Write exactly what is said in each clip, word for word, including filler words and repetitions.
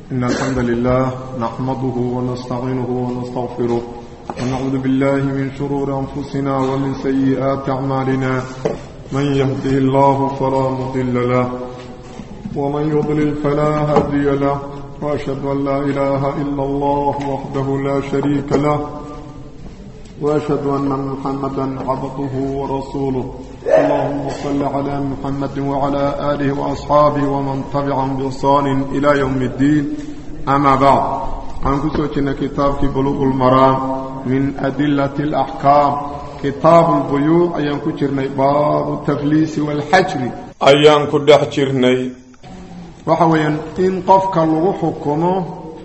إن الحمد لله نحمده ونستعينه ونستغفره ونعوذ بالله من شرور أنفسنا ومن سيئات أعمالنا من يهده الله فلا مضل له ومن يضلل فلا هادي له وأشهد أن لا إله إلا الله وحده لا شريك له وأشهد أن محمدا عبده ورسوله اللهم صل على محمد وعلى آله وأصحابه ومن تبعهم بإحسان إلى يوم الدين أما بعد عنكسوكنا كتاب بلوغ المرام من أدلة الأحكام كتاب البيوع أيان كجرني باب التفليس والحجر أيان كدح جرني وحويا إن قفك اللغو حكمه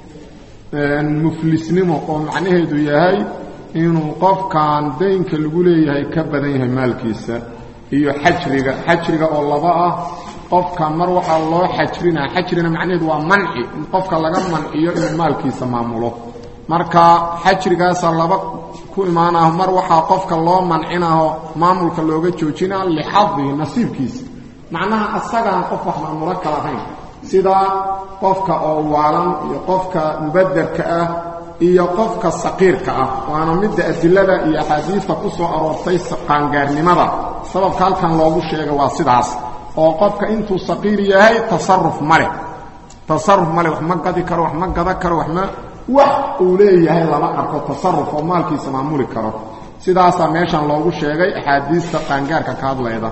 مفلس نمو ومعنيه دو يهي inuu qofkan deynka lagu leeyahay ka badan yahay maalkiisa iyo xajriga xajriga oo laba ah qofka mar waxa loo xajrina xajrina macnaheedu waa manci in qofka laga manciyo in maalkiisa maamulo marka xajrigaas laba ku imaanaha mar waxa qofka loo mancinaho maamulka looga joojina li xadhi nasiibkiisa macnaha asaga qof wax maamulo kala hayn sida qofka oo waalan iyo qofka mubaddarka ah iyo qofka saqiirka ah waana mid adilada iyo xadiiska ku soo aroortay qaangaarnimada sababka halkan loogu sheegay waa sidaas oo qofka intuu saqiir yahay tasarruf male tasarruf male wax ma gadi karo wax ma gada karo wax ma wax uu leeyahay lama arko tasarruf oo maalkiisa maamuli karo sidaas meeshan loogu sheegay xadiiska qaangaarka ka hadlayda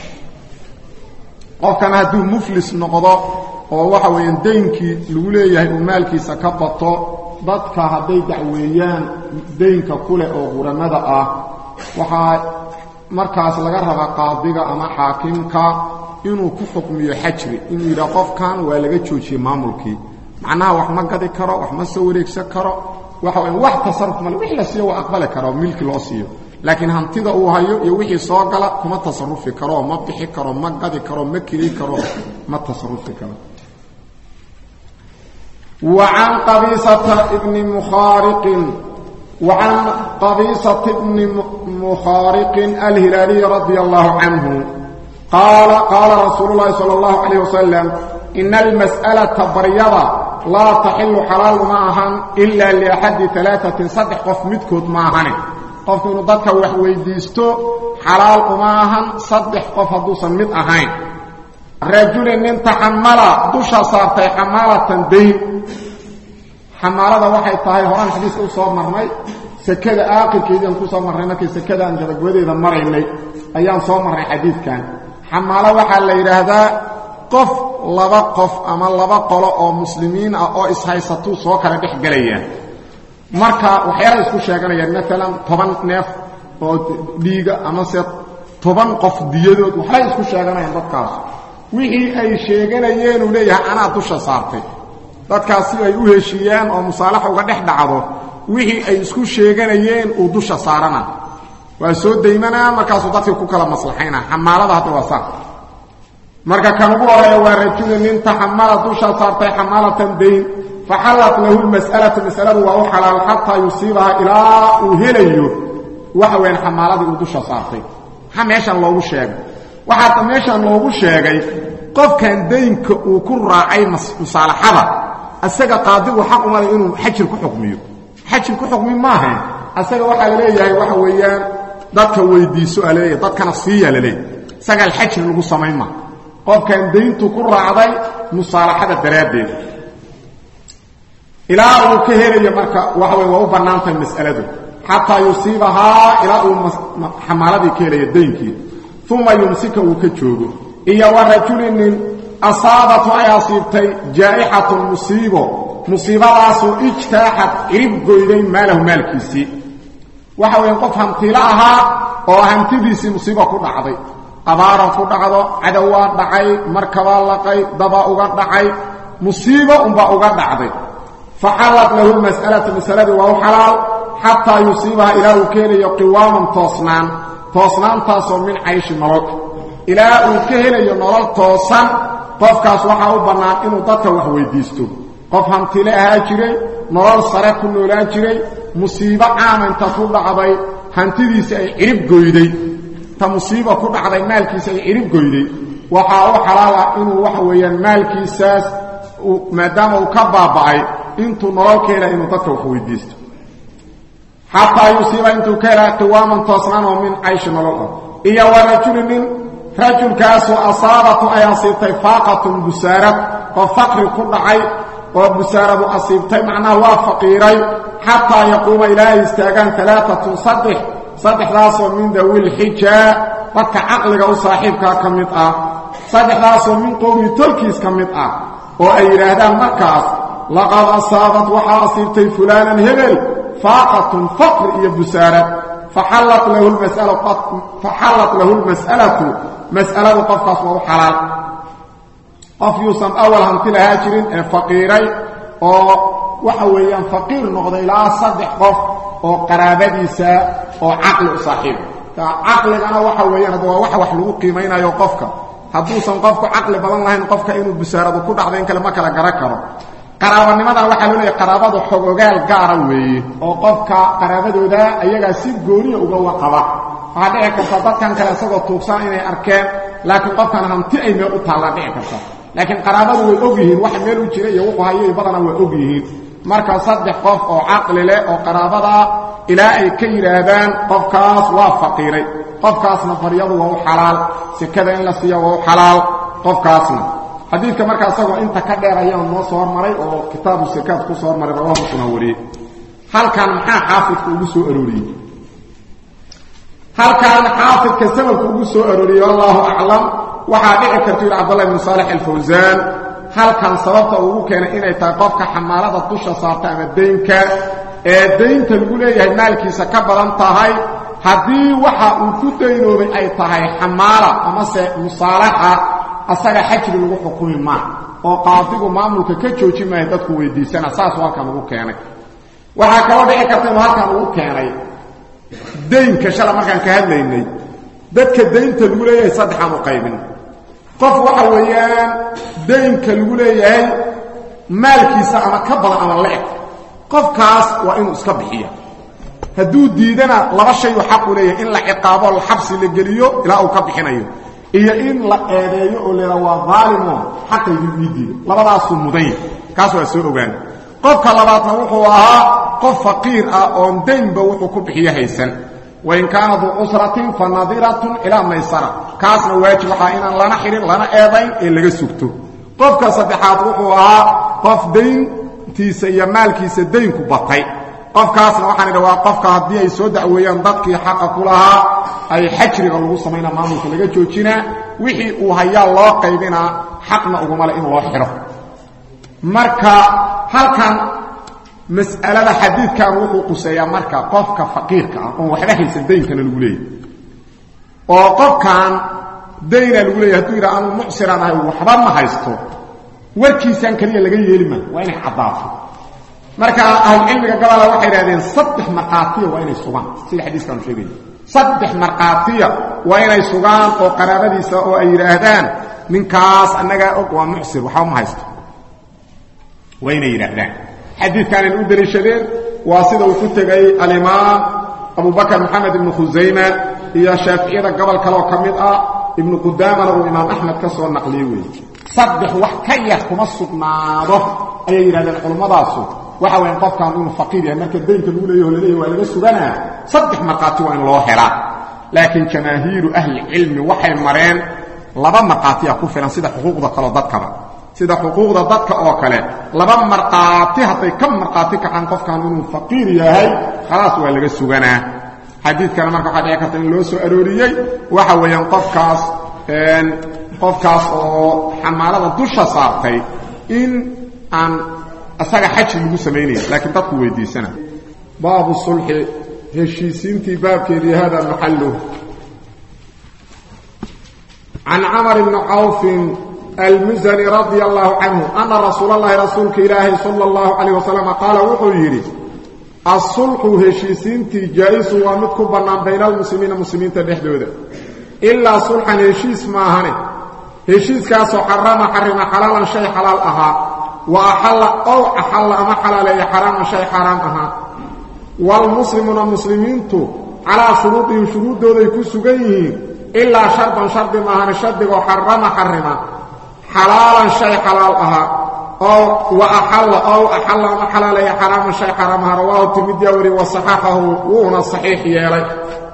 qofkan hadduu muflis noqdo oo waxa weeyaan deynkii lagu leeyahay uu maalkiisa ka bato dadka haday dacweeyaan deynka kule oo quramada ah waxa markaas laga rabaa qaadiga ama xaakimka inuu ku xukmiyo xajri inuu yiraahdo qofkan waa laga joojiyay maamulkii macnaha wax ma gadi karo wax ma soo wareegsan karo waxa weyn wax tasarruf ma wixii la siiyo waa aqbali karo milki loo siiyo laakiin hantida uu hayo iyo wixii soo gala kuma tasarrufi karo ma bixi karo ma gadi karo ma kili karo ma tasarrufi karo وعن قبيصة ابن مخارق وعن قبيصة ابن مخارق الهلالي رضي الله عنه قال قال رسول الله صلى الله عليه وسلم إن المسألة بريضة لا تحل حلال معها إلا لأحد ثلاثة صدح قف مدكوت معها قف ندك وحويديستو حلال معها صدح قف دوسا مد أهين رجل من تحمل دوشا صارتي حمالة دين حمالة waxay tahay horaan xadiis u soo marnay sakada aakhirkeedii ku soo marnay markii sakada aan gabagbadeeda maraynay ayaan soo marnay xadiiskan xamaala waxa la yiraahdaa qof laba qof ama laba qolo oo muslimiin ah oo is haysato soo kala dhex galayaan marka waxyaalo isku sheeganayaan mesela toban neef oo dhiiga ama se toban qof diyadood waxay isku sheeganayaan dadkaas wixii ay sheeganayeen uu leeyahay ana dusha saartay dadkaasi ay u heshiiyaan oo musaalaxa uga dhex dhacdo wixii ay isku sheeganayeen uu dusha saarana waa soo deymana markaas uu dadku ku kala maslaxayna xamaalada hadda waa sax marka kan ugu horeeyo waa rajul nin taxamala dusha saartay xamaalatan deyn fahalat lahu almas'alatu mas'alatu wa halal hatta yusibaha ila uu helayo waxa weyn xamaalada uu dusha saartay ha meeshan loogu sheegay waxa meeshan loogu sheegay qofkan deynka uu ku raacay musaalaxada asaga qaadigu xaq u leeyahay inuu xajir ku xukmiyo xajir ku xukmi ma aha asaga waxa la leeyahay waxa weeyaan dadka weydiiso aleeyahay dadkana siiya leeyahay sagal xajir lagu sameeyma qofkan deyntu ku raacday musaalaxada daraadeed ilaa uu ka helayo marka waxa weey waa u banaantay mas'aladu hatta yusibaha ila uu xamaaladii ka helayo deynkii ثم يمسك وكجوغو إيا ورجل أصابته أياصيبتي جائحة المصيبة مصيبة راسو اجتاحت إرب قيدين ماله مالكيسي وحاو ينقف همتلاها وهمتديسي مصيبة كل عضي قبارة كل عضو عدوات دعي مركبة لقي ضباء دعي مصيبة أنباء دعي فحالت له المسألة مسألة وهو حلال حتى يصيبها إلى وكين يقوام توصنان توصنان تاسو من عيش الملوك إلى وكين ينرال توصن قفكاس وحاو بنان إنو ضدك وحويديستو قف همتلاها جري نرال صريح كنو لا جري مصيبة عاما تطول عضي هنتديس أي عرب قويدي تمصيبة كل عضي مالكيس أي عرب قويدي وحاو حلال إنو وحويا مالكيساس maadaama uu ka baaba'ay intuu nolol ka hela inuu dadka wax weydiisto xataa yusiiba intuu ka hela qiwaaman toosnaan oo min cayshi nolol ah iyo warajulin nin rajulkaasoo asaabatu ay asiibtay faaqatun busaarad oo faqri ku dhacay oo busaaradu asiibtay macnaha waa faqiiray xataa yaquuma ilaahay istaagaan alaaatun saddex saddexdaasoo min dawil xijaa dadka caqliga u saaxiibkaa ka mid ah saddexdaasoo min qowmi tolkiis ka mid ah oo ay yidhaahdaan markaas laqad asaabat waxaa asiibtay fulaanan hebel faaqatun faqri iyo busaarad faxallat lahu lmas'alatu mas'aladu qofkaas waa u xalaal qof yuusan awal hanti lahaa jirin ee faqiiray oo waxa weeyaan faqiir noqday ilaa saddex qof oo qaraabadiisa oo caqli u saaxiiba caqligana waxa weeyaan hadda waa waxa wax lagu qiimaynayo qofka hadduusan qofku caqli badan lahayn qofka inuu busaaradu ku dhacdo in kale ma kala garan karo qaraabanimadan waxaa loo leeyahay qaraabadu xogogaal gaara weeye oo qofka qaraabadooda ayagaa si gooniya uga waqaba waxaa dhici karta dadkan kale isagoo tuugsan inay arkeen laakiin qofkan hanti ay meel u taallaa dhici karta laakiin qaraabadu way og yihiin waxa meel u jira iyo wuxuu hayay badana way og yihiin marka saddex qof oo caqli leh oo qaraabada ilaa ay ka yiraahdaan qofkaas waa faqiiray qofkaasna fariyadu waa u xalaal sikada in la siiyo waa u xalaal qofkaasna xadiidka marka asagoo inta ka dheer ayaa noo soo hormaray oo kitaabu sikaad ku soo hormaray rawahu muslim wariyay halkan maxaa xaafidku ugu soo arooriyay halkan xaafidka sababku ugu soo arooriyay wallahu a'lam waxaa dhici karta ila Abdullah ibn Salih al-Fawzan halkan sababta ugu keenay inay tahay qofka xamaalada dusha saarta ama deynka ee deynta lagu leeyahay maalkiisa ka badan tahay haddii waxa uu ku daynoobay ay tahay xamaala ama se musaalaxa asaga xajri lagu xukumi ma oo qaadigu maamulka ka joojin maayo dadku weydiisana saas halkan ugu keenay waxa kale dhici karta inuu halkan ugu keenay deynka shala markaan ka hadlaynay dadka deynta lagu leeyahay saddex aan u qaybin qof waxa weeyaan deynka lagu leeyahay maalkiisa ama ka badan ama leeg qofkaas waa inuu iska bixiyo hadduu diidana laba shay uu xaq u leeyahay in la ciqaabo la xabsi la geliyo ilaa uu ka bixinayo iyo in la eedeeyo oo leeyahay waa zaalimo xaqaygu diidiyo labadaas mudan kaas waa soo ogaan qofka labaadna wuxuu ahaa qof faqiir ah oo deynba wuxuu ku bixiyo haysan وإن كان ذو أسرة فنظرة إلى ميسرة كاسنا واجب حائنا لنا حرين لنا أيضين إلا سكتو قفك صدحات روحها قف دين تيسي مالكي سدين كبطي قف كاسنا وحنا دواء قفك هدي أي سودع وينضدك حق كلها أي حجر غلو سمينا ماموك لغا جوجينا وحي وهيا الله قيبنا حقنا أغمال إن الله حره مركا هل كان مسألة حديث كان وحو قسيا مركا قفك فقيرك وحبا حيث الدين كان الولي وقف كان دين الولي هدو إلى أنه معسرانا وحبا ما حيثو وركيسان كليا لغا يلما وإن حضافه مركا أهل علمك قبل وحي رادين صدح مرقاتية وإن السوغان سيد حديث كانوا شيئين صدح مرقاتية وإن السوغان وقرابة ديسا وأي رادان من كاس أنك أقوى معسر وحبا ما حيثو وإن يرادان حديث كان الأدري الشديد واصده وفتقي الإمام أبو بكر محمد بن خزيمة هي شافعية قبل كلاو كمدأ ابن قدامة وإمام أحمد كسر النقليوي صدح وحكيه كمصد معه أي إلى العلماء داسو وحاول ينقف كان يقول فقير يعني مركز دين تقول له ليه ولا بس بنا صدح مقاتي وإن الله هلا لكن جماهير أهل العلم وحي مرين لبا مقاتي كفرا سيدة حقوق ذا قلادات كبا sida xuquuqda dadka oo kale laba marqaati haday ka marqaati ka xan qofkan inuu faqiir yahay khalaas waa laga suganaa xadiidkana marka waxa dhici karta in loo soo arooriyay waxa weeyaan qofkaas een qofkaas oo xamaalada dusha saartay in aan asaga xaj lagu sameeyay laakiin dadku weydiisana baabu sulhi heshiisintii baabkeedii hada maxallu عن عمر بن عوف المزني رضي الله عنه أن رسول الله رسولك إلهي صلى الله عليه وسلم قال وحيري الصلح هشيسينتي جائز ومدكو بنام بين المسلمين المسلمين تدحدودا إلا صلحا هشيس ماهنه هشيس كاسو حرام حرم حلالا شيء حلال أها وأحل أو أحل أما حلال حرام شيء حرام أها والمسلمون المسلمين تو على شروطهم شروط دودا يكسو جيه إلا شرطا شرط ماهنه شرط وحرم حرم حلالا شيء حلال أها أو وأحل أو أحل ما حلال يا حرام الشيء حرامها رواه الترمذي وري وصححه وهنا الصحيح يا لي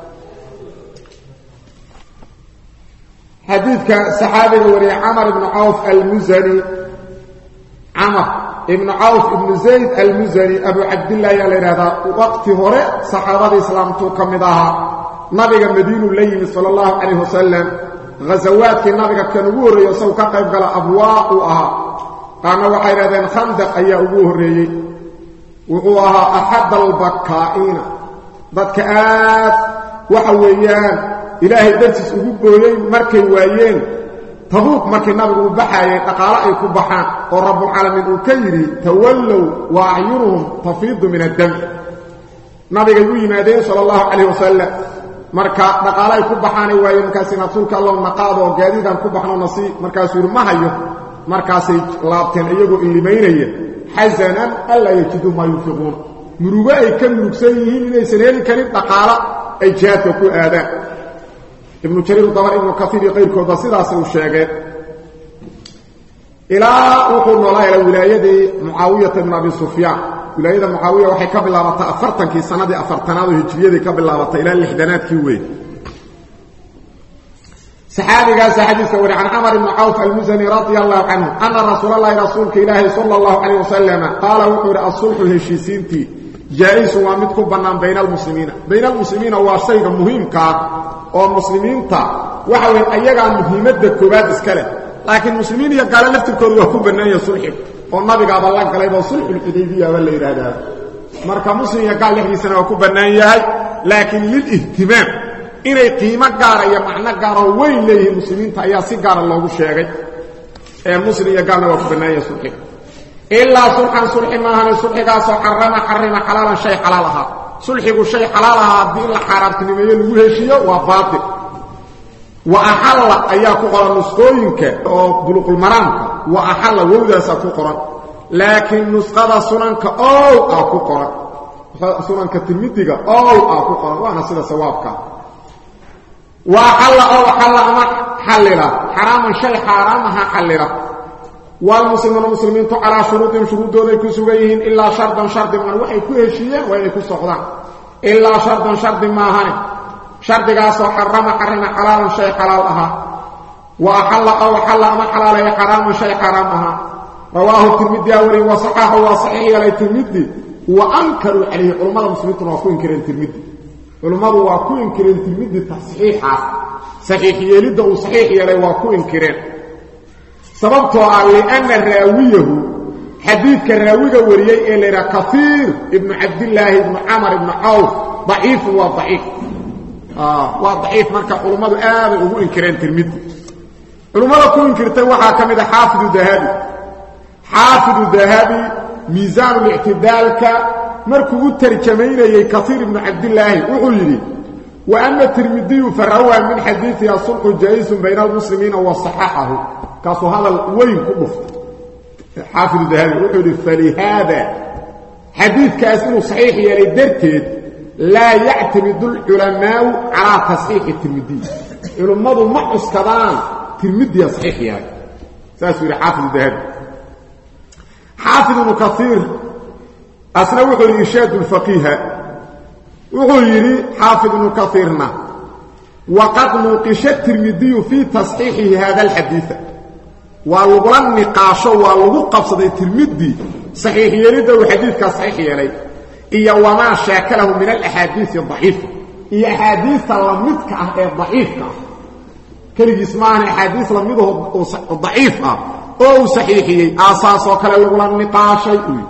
حديث صحابي وري عمر بن عوف المزني عمر ابن عوف ابن زيد المزني أبو عبد الله يا لهذا وقت هراء صحابة الإسلام توكمدها نبي المدينة الليل صلى الله عليه وسلم غزوات النبي كانوا يسوق قيب قال أبواءها قالوا وحيرادين خندق أي أبوه الرئي وقوها أحد البكائين ضدكآت وحويان إلهي دنسس أبوهين مركي وايين تبوك مركي النبي وبحايا تقالأي كبحان ورب العالمين وكيري تولوا وأعينهم تفيض من الدم نبي قلوه مادين صلى الله عليه وسلم marka dhaqaalay ku baxaan way markaas rasuulka Allah naqaado gaadiidan ku baxno nasiib markaas uu ma hayo markaas laabteen iyagu ilimeynaya hazanan alla yajidu ma yunfiqun muruga ay ka murugsan yihiin inay saneeri karin dhaqaala ay jaadka ku aadaan ibn jarir dabar ibn kathir qeyrkooda sidaas uu sheegay ilaa uu noolaa ila wilaayadii muawiyah ibn abi sufyan wilaayada muawiya waxay ka bilaabatay afartankii sanadii afartanaad oo hijriyada ka bilaabatay ilaa lixdanaadkii weey saxaabigaas xadiiska wari an Umar ibn Auf al-Muzani radiyallahu anhu anna rasuulullaahi rasuulka ilaahi sallallahu alayhi wasallam qala wuxuu as-sulhu heshiisinti jaa'iz wa mid ku banaan baynal muslimiina baynal muslimiina waa shayga muhiimka oo muslimiinta waxa weey ayaga muhiimada koobaad iska leh laakiin muslimiin iyo gaala laftirkoodu waa ku banaanaya sulxiga oo nabiga baa galay oo sulxul hudaybiyah wala yiraahdaa marka muslim ya gaal lixdiisana waa ku banaan yahay laakiin lil ihtimaam inay qiimo gaar iyo macna gaar oo weyn leeyahay muslimiinta ayaa si gaar loogu sheegay ee muslim ya gaalna waa ku banaan yahay sulxiga illa sulhan sulhi ma hana sulhigaas oo xarama xarima xalaalan shay xalaalaha sulhigu shay xalaalaha hadii la xaraamtinimeeyo lagu heshiyo waa baatil wa ahalla ayaa ku qoran nusqooyinka oo buluqul maraamka wa ahalla wawdaasa ku qoran laakiin nusqada sunanka oo ah ku qoran sunanka tirmidiga oo ah ku qoran waana sida sawaabka wa ahalla oo ahalla ma halila haraman shay haramaha halila wal muslimuna muslimiintu ala shuruudin shuruudooday ku sugayihiin illa shartan sharti man waxay ku heshiiyeen way ku socdaan illa shartan sharti ma ahani shardigaas oo xarama xarima xalaalan shay xalaal aha wa ahalla aw halla ma halala ya haram shay haram aha rawahu tirmidhi wa sahahu wa sahih al tirmidhi wa ankaru alayhi ulama muslimin wa ku inkireen tirmidhi ulama wa ku inkireen tirmidhi tasxiixa saxiixiyada oo saxiixiyada wa ku inkireen sababtoo ah lianna raawiyahu hadithka raawiga wariyay ee leeyahay kathir ibn abdullah ibn amr ibn auf ضعيف وضعيف اه وضعيف marka culimadu aad ugu inkireen tirmidhi culimada ku inkirtay waxa kamid ah xaafid dahabi xaafid dahabi miizaan al-i'tidalka markuu tarjamaynayay kathir ibn abdullah wuxuu yiri wa anna tirmidhi farawa min hadithi as-sulh jaiz bayna al-muslimin wa sahahahu kaso hadal weyn ku dhuftay xaafid dahabi wuxuu yiri fali hada hadith kaas inuu sahih yahay darteed لا يعتمد العلماء على تصحيح الترمذي علماء ما اسكدان ترمذي صحيح يعني ساسوري حافظ الذهبي حافظ ابن كثير اصلا وحو يشاد الفقيه وحو يري حافظ ابن كثيرنا وقد نوقش الترمذي في تصحيح هذا الحديث ولغلا نقاش ولغو قبصد الترمذي صحيح يريد الحديث كصحيح يلي إيا وما شاكله من الأحاديث الضعيفة إيا أحاديث لمدك الضعيفة كلي جسمان أحاديث لمده الضعيفة أو صحيحي أساس وكلا يقول النقاش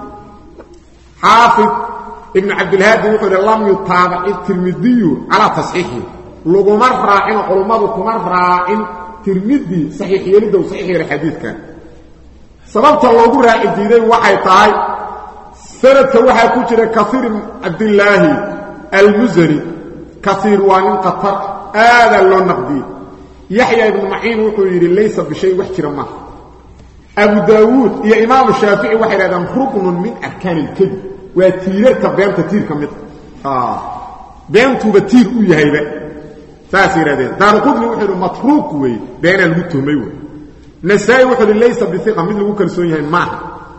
حافظ ابن عبد الهادي يقول لم يتابع الترمذي على تصحيحه لغو مرة إن علماء مرة إن ترمذي صحيح يريد وصحيح الحديث كان سببت الله يقول رأي الديني وحي طاي سنة وحي كجر كثير عبد الله المزني كثير وان قطر هذا اللون نقدي يحيى بن معين وحير ليس بشيء وحجر ما أبو داود يا إمام الشافعي وحير هذا ركن من أركان الكذب وتيرت بيان تتير كمثل آه بيان تبتير أوي هيبة تأثير هذا دار قدني وحير متروك وي بين المتهمين نسائي وحير ليس بثقة مثل وكل سنة معه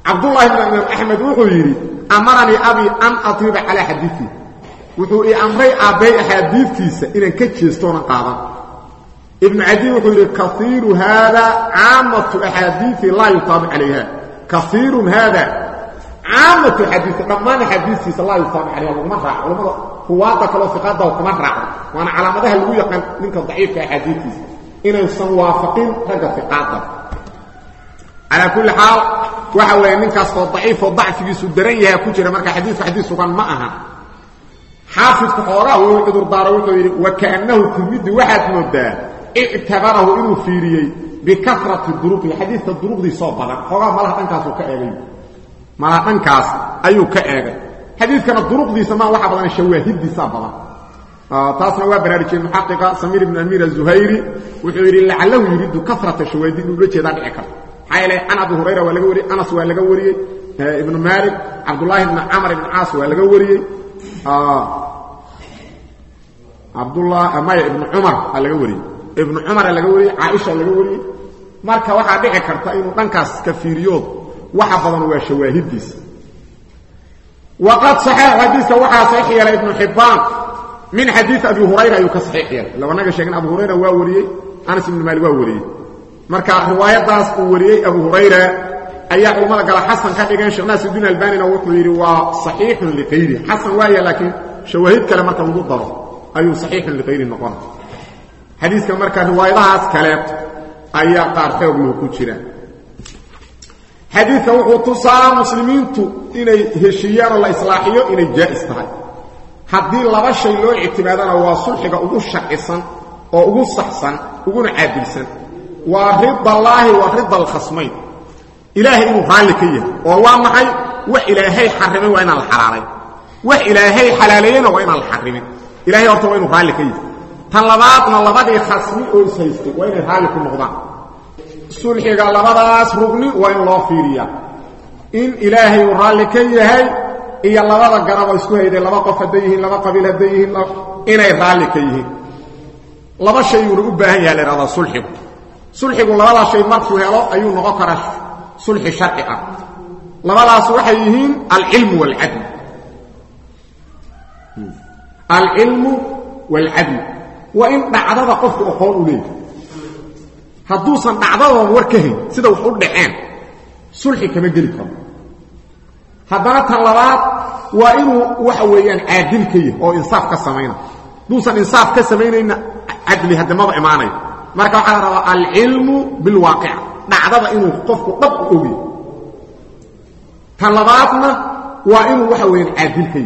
عبد الله بن امام احمد وحيري امرني ابي ان اطيب على حديثي وحوي امري ابي حديثيسا ان كجيستون قاdan ابن عدي وحيري كثير هذا عامه احاديث لا يطابق عليها كثير هذا عامه الحديث ضمان حديثي صلى الله عليه وسلم عليه ومره علماء قوات كلو فقاده ومره وانا علامتها لو يقان منك ضعيف في حديثي ان يسوافقين رجع فقاده على كل حال وحوى منكاس ضعيف وضعفيسو درن yahay ku jira marka xadiis xadiis sugan ma aha حافظ قوره ويقدر داروته وكانه تمد واحد مودا اعتبره انه فيريي بكثره الضروب حديث الضروب دي صوب بدن خوغا ملح دنكاس oo ka eegay mala dhankaas ayuu ka eegay xadiiskana duruq dii sama waxa badan shawaahidii saabada ah taasna waa baraarujin muhaqqiqa Samir ibn Amir az-Zuhairi wuxuu yiri la'allahu yuridu kathrata shawaahid inuu jeeda dhici karo حيله انا ابو هريره ولا غوري انس ولا غوري ابن مالك عبد الله بن عمرو بن عاص ولا غوري اه عبد الله امي ابن عمر ولا غوري ابن عمر ولا غوري عائشه ولا غوري marka waxa dhici karta inuu dhankaas ka fiiriyo waxa badan waa shawaahidis waqad sahih hadith waxa sahih ya ibn hibban min hadith abi hurayra yukasahih law anaga sheegin abu hurayra waa wariyay anas ibn malik waa wariyay marka riwaayadaas uu wariyay Abu Hurayra ayaa culimada kala xasan ka dhigeen Sheekh Nasruddin Albani wuxuu yiri waa sahih li qeyri xasan waaya laakiin shawaahid kale marka lagu daro ayuu sahih li qeyri noqon hadiiska marka riwaayadaas kale ayaa qaar xoog ku jira hadiiska wuxuu tusaa muslimiintu inay heshiyaan la islaaxiyo inay jaa'is tahay hadii laba shay loo ictimaadana waa sulxiga ugu sharcisan oo ugu saxsan ugu caadilsan ورضا الله ورضا الخصمين إلهي إنه خالقية ووامحي وإلهي حرمين وإن الحلالين وإلهي حلالين وإن الحرمين إلهي أرطوا إنه خالقية طلباتنا اللبات خصمي أرسيستي وإن الخالق المغضان سلحي قال لبات رغني وإن الله فيريا إن إلهي خالقية هاي إيا اللبات قرابة اسكوها إذا لبات قفديهن لبات قبيل هديهن إنه خالقية لبات شيء يرغبها هي لرضا سلحي sulxigu labada shay markuu helo ayuu noqon karaa sulxi sharci ah labadaas waxay yihiin al-ilm wal-adl al-ilm wal-adl wa in dhacdada qofku aqoon u leeyahay haduusan dhacdada warkahay sida wax u dhaceen sulxi kama gali karo hadana tan labaad waa inuu waxa weeyaan aadil ka yahay oo insaaf ka sameeyna duusan insaaf ka sameeynayna adli hadamada iimaanay marka waxa la rabaa al-ilmu bil waqi' dhacdada inuu qofku dhab u ogi talabaadna waa inuu waxa weyn aadil kay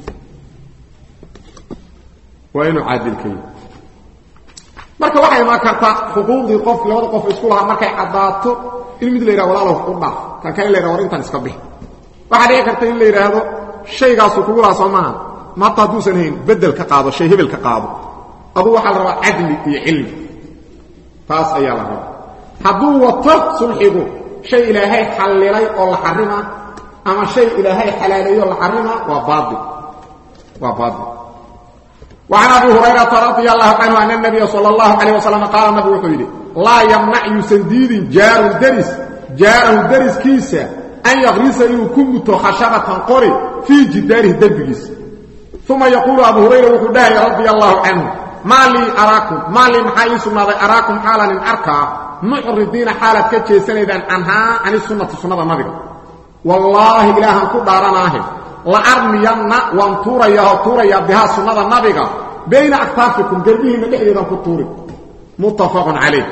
waa inuu aadil kay marka waxa ay ma karta xuquuqdii qof labada qof isku laha markay cadaato in mid leeyahay walaalow u dhaaf kan kale leeyahay warintan iska bix waxa dhici karta in leeyahay shaygaas kugu la Soomaa ma taduusan hayn bedel ka qaado shay hebel ka qaado adu waxa la rabaa adli iyo ilmi taas ayaa la rabaa haduu wato sulxigu shay ilaahay xalilay oo la xarima ama shay ilaahay xalaaleeyo oo la xarima waa baadil waa baadil وعن أبي هريرة رضي الله عنه أن النبي صلى الله عليه وسلم قال النبي وحيده لا يمنع يسنديد جار الدرس جاره الدرس كيسا أن يغرس يكون خشبة قري في جداره دبجس ثم يقول أبو هريرة وحده رضي الله عنه ما لي أراكم ما لي محايس ماذا أراكم حالا إن أركع معرضين حالة كتشي سندا عنها عن السنة السنة النبي والله إلها كدارناه لأرمينا وانطورا يهطورا يبها سنة النبي بين أكتافكم قلبهم لحيدا كتوري متفق عليه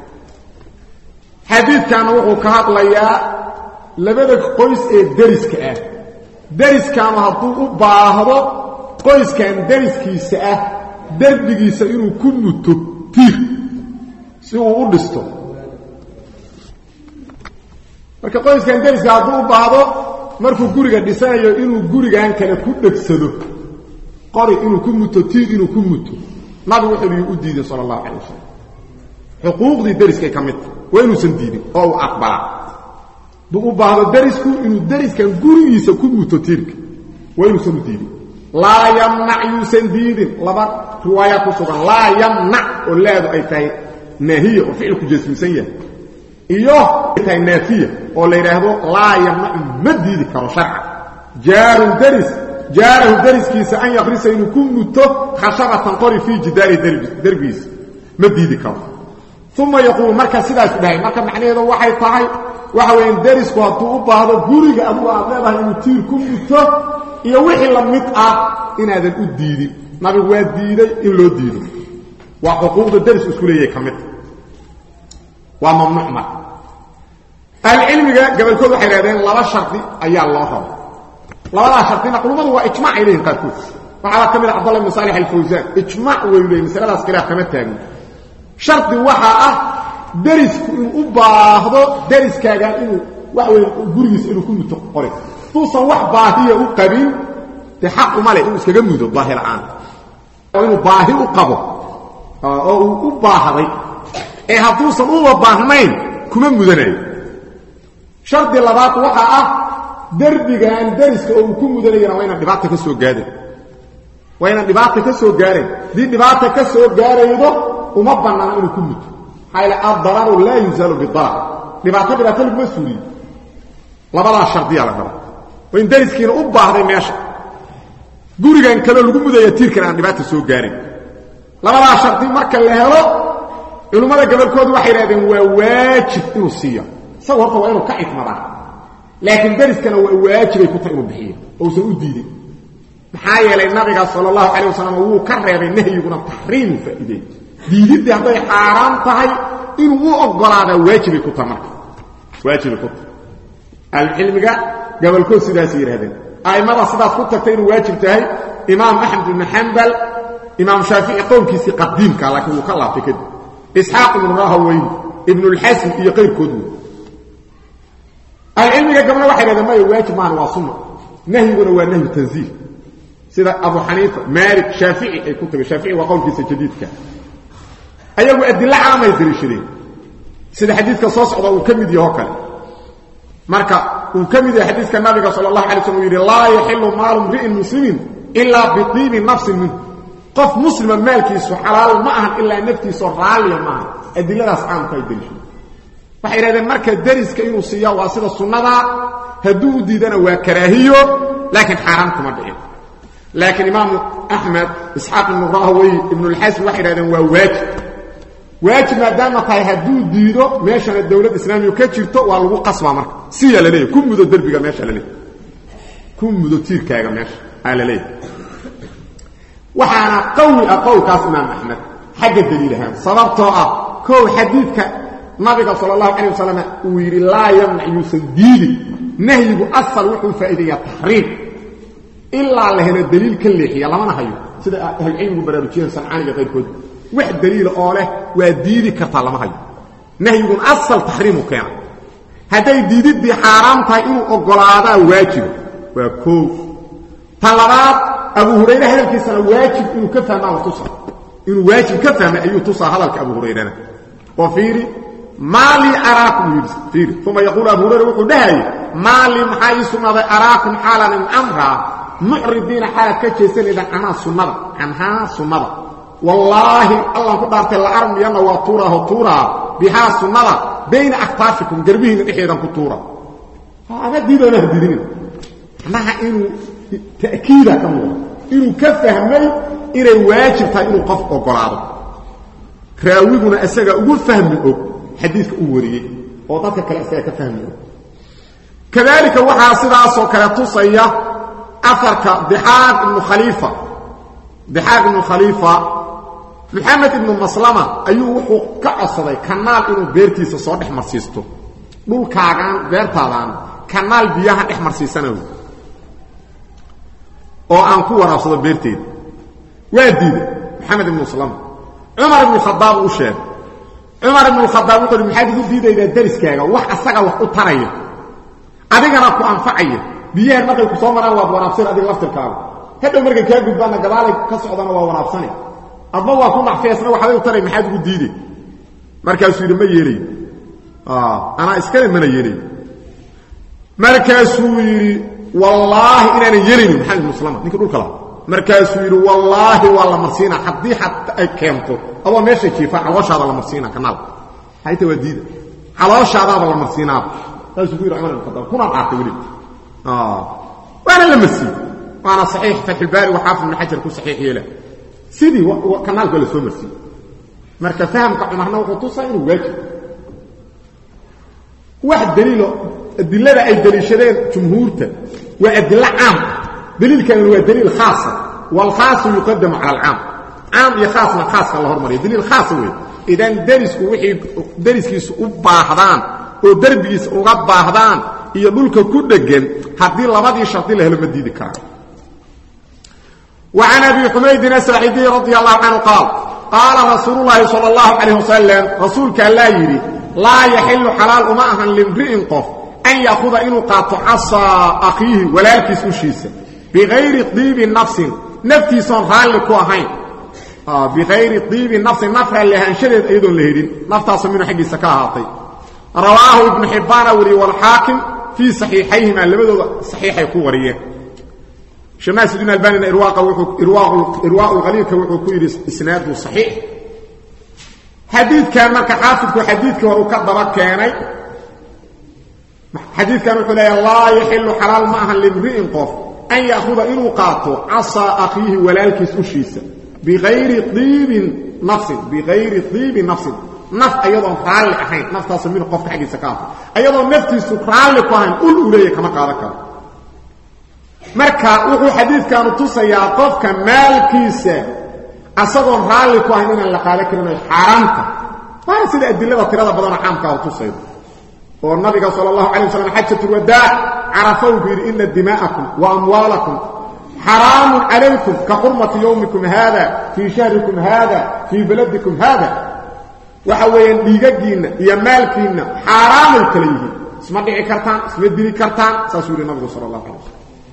حديث كان وقو كهات ليا لبدك قيس ايه درس كأه درس كان هطوء باهضو قيس كان درس كيسأه دربgiisa inuu ku muto tiir si uu u dhisto marka qoyskan dariska haduu baado markuu guriga dhisanayo inuu gurigan kale ku dhagsado qori inuu ku muto tiir inuu ku muto nabi wuxuu u diiday sallallahu alayhi wasallam xuquuqdii dariska kamid waa inuu san diidin oo aqbala duu baado darisku inuu dariskan gurigiisa ku muto tiirka waa inuu san diidin لا يمنع يسنديد لبا روايه كسغان لا يمنع اولاد اي تاي نهي وفعل كجسم سيه ايوه tahay naafiya oo la yiraahdo la yamna madidi karo sharca jaarun daris jaarahu dariskiisa an yaqrisa inuu ku muto khashabatan qori fi jidaari darbis madidi karo thumma yaqulu marka sidaas dhahay marka macnaheedu waxay tahay waxa weyn darisku haduu u baahdo guriga abu aadleedahay inuu tiir ku muto iyo wixii la mid ah inaadan u diidin nabi waa diiday in loo diido waa xuquuqda darisku isku leeyahay kamid waa mamnuuc ma al-ilmiga gabalkood waxay raadeen laba sharti ayaa loo rabo labada shartina qulumadu waa ijmaac ilayhin qaarkood waxa kamid ah Abdullah ibn Salih al-Fawzan ijmaac weeyay masaladaas kale kama taagin sharti waxa ah darisku inuu u baahdo dariskaaga inuu wax weyn gurigiisa inuu ku muto qore tuusan wax baahiya u qabin de xaq uma leh inuu iskaga mudo baahil aan oo inuu baahi u qabo oo uu u baahday ee haduusan u baahnayn kuma mudanayo sharti labaad waxa ah darbigan dariska oo ku mudanayna waa inaan dhibaato ka soo gaadin waa inaan dhibaato ka soo gaarin dii dhibaato ka soo gaaraydo uma banaan inuu ku muto hayla ad-darar la yuzalu bid-darar dhibaato dhibaato lagu suuliyo labada shartiya la rabo waa in dariskiina u baahday meesha gurigan kale lagu mudaya tiirkan aan dhibaato soo gaarin labada sharti marka la helo ilmada gabalkoodu waxay raadeen waa waajib inuu siiyo sababta waa inuu ka ixmadaa laakiin dariskana waa waajibay ku tahay inuu bixiyo oo soo u diiday maxaa yeelay nabiga sallallahu alayhi wasallam uu ka reebay nahyiguna tahriim faa'iiday diidid haday xaraam tahay inuu u ogolaado waajibay ku tahay marka waajibay ku al-ilmiga gabalkood sidaas yiraahdeen aymada sidaas ku tagtay inuu waajib tahay imaam ahmad ibn hanbal imaam shafi'i qowlkiisi qadiimka laakiin uu ka laabtay kadib ishaaq ibn rahawi ibn al-hasan iyo qeyrkoodu al-ilmiga gabadha waxay leedahay ma waajib maan waa sunna nahyiguna waa nahyi tanziih sida abu hanifa malik shafi'i ay ku tagay shafi'i waa qowlkiisa jadiidka ayagu adilla caamay dirishadeen sida xadiiska soo socda uu kamid yahay kale marka uu kamid yahay xadiiska nabiga sallallahu alayhi wasallam yiri la yahillu maal imri'in muslimin illa bi tibi nafsin min qof muslima maalkiisu xalaal ma aha illa naftiisu raaliya ma aha adilladaas caamka ay dirishadeen waxay yiraahdeen marka dariska inuu siiyo waa sida sunnada haduu diidana waa karaahiyo laakiin xaraam kuma dhicin laakiin imaam ahmed ishaq ibn rahawi ibn al-hasan waxay yiraahdeen waa waajib waajib maadaama tahay haduu diido meeshana dawlad islaamiga ka jirto waa lagu qasba marka si la leeyahay ku mudo darbiga meesha la leeyahay ku mudo tiirkaaga meesha la leeyahay waxaana qawi aqowkaas imaam ahmed xagga daliilahan sababtoo ah koo xadiidka nabiga sallallahu alayhi wasallam uu yiri la yamna yusadidi nahyigu asal wuxuu faa'iideeyaa tahriim illa la helo daliil ka leexiya lama hayo sida ahl ilmu baraarujiyeen sancaaniga qayrkood wax daliil oo leh waa diidi karta lama hayo nahyigu asal tahriimu keena haday diididi xaraam tahay inuu ogolaada waajib waa koo talabaad abu hurayra hadalkiisa waajib inuu ka fahmaa tusa inuu waajib ka fahmaa ayuu tusa hadalka abu hurayra وفيري مالي أراكم يفيري ثم يقول أبو هريرة وقدهي مالي محاي سنة أراكم حالا من أمرها معرضين حالا كتشيسين إذا أنا سنة عنها سنة والله الله قدرت الأرم يانا وطورة وطورة بها سنة بين أخطافكم قربين الإحيران كطورة هذا دينا نهدين معناها إنه تأكيدا كمورا إنه كفهمي إنه واجب إنه قفق وقراره راويغنا اسغا ugu fahmi og xadiiska uu wariyay oo dadka kale asaga ka fahmiyo kadalika waxa sidaas oo kale tusaya afarka Dihaq ibn Khalifa Dihaq ibn Khalifa Muhammad ibn Maslama ayuu wuxuu ka asaday kanaal inuu beertiisa soo dhex marsiisto dhulkaagan beertaadan kanaal biyaha dhex marsiisanayo oo aan ku waraabsado beerteed waa diiday Muhammad ibn Maslama عمر بن الخطاب وشاب عمر بن الخطاب يقول محادث ديده الى درسكاغا wax asaga wax u taraya adigana ku anfacaya biyaha markay ku soo maraan waa waraabsan adiga laftirkaaga hadda markay ka gudbana gadaal ka socdana waa waraabsan adba waa ku nacfeysna waxa ay u taray maxaad ugu diiday markaas uu ma yeelay ah ana iskale mana yeelay markaas uu yiri wallahi inaan yeelin maxamed muslima ninka dhulka la markaas uu yiri wallahi wala marsiina hadii hatta ay keento aba meesha jiifa calooshaada la marsiina kanaal hayta wadiida calooshaadaaba la marsiinaa taasuu ku yiri Umar ibn Khattab kuna qaatay wili ah waana la marsiin waana sahih fath al-bari wa hafid ibn hajar ku sahih yeela sidii kanaalka la soo marsiin marka fahamka Umarna wuxuu tusay inuu waajib wax daliilo adillada ay daliishadeen jumhuurta waa adilla caam daliilkan waa daliil khaas wal khaas yuqaddam ala al-aam aam iyo khaasna khaaska la hormariyo daliil khaas weey idan darisku wixii dariskiisu u baahdaan oo darbigiisa uga baahdaan iyo dhulka ku dhagan hadii labadii sharti la helo ma diidi kara wa ana bi humayd as-sa'idi radiyallahu anhu qala qala rasulullah sallallahu alayhi wasallam rasulka allah yiri la yahillu halal uma ahan limri'in qaf an yakhudha inu qatu asa akhihi walakis ushiisa bighayri tibi nafsin naftisan hal ku ahayn ah bighayri tibi nafsin nafra lahan shadid ayadon lahidin naftaas min xaqiisa ka ahaatay rawahu ibn hibban wal hakim fi sahihayhima labadooda sahihay ku wariyeen شماس بن الباني إرواق إرواق إرواق الغليل كوحو كير إسناده صحيح حديث كان مرك حافظ حديث وأكبر كاني حديث كان يقول الله يحل حلال معها لامرئ قف أن يأخذ إنه قاطع عصا أخيه ولا الكس أشيسا بغير طيب نفس بغير طيب نفس نفس أيضا فعال أحين نفس تصمينه قف حاجة سكاته أيضا نفس سكران لكوهن قل أوليه كما قالك marka wuxuu xadiidkan tusayaa qofka maalkiisa asagoon raali ku ahayn in la qaado karin xaraamta waa sida adillada tirada badan caamka oo tusaydo oo nabiga sallallahu alayhi wasallam hajjatul wadaa arafa bi inna dima'akum wa amwalakum haramun alaykum ka hurmati yawmikum hada fi shahrikum hada fi baladikum hada waxa weeyaan dhiigagiina iyo maalkiina haraamul kaliyi isma dhici kartaan isma dili kartaan saasuuri nabiga sallallahu alayhi wasallam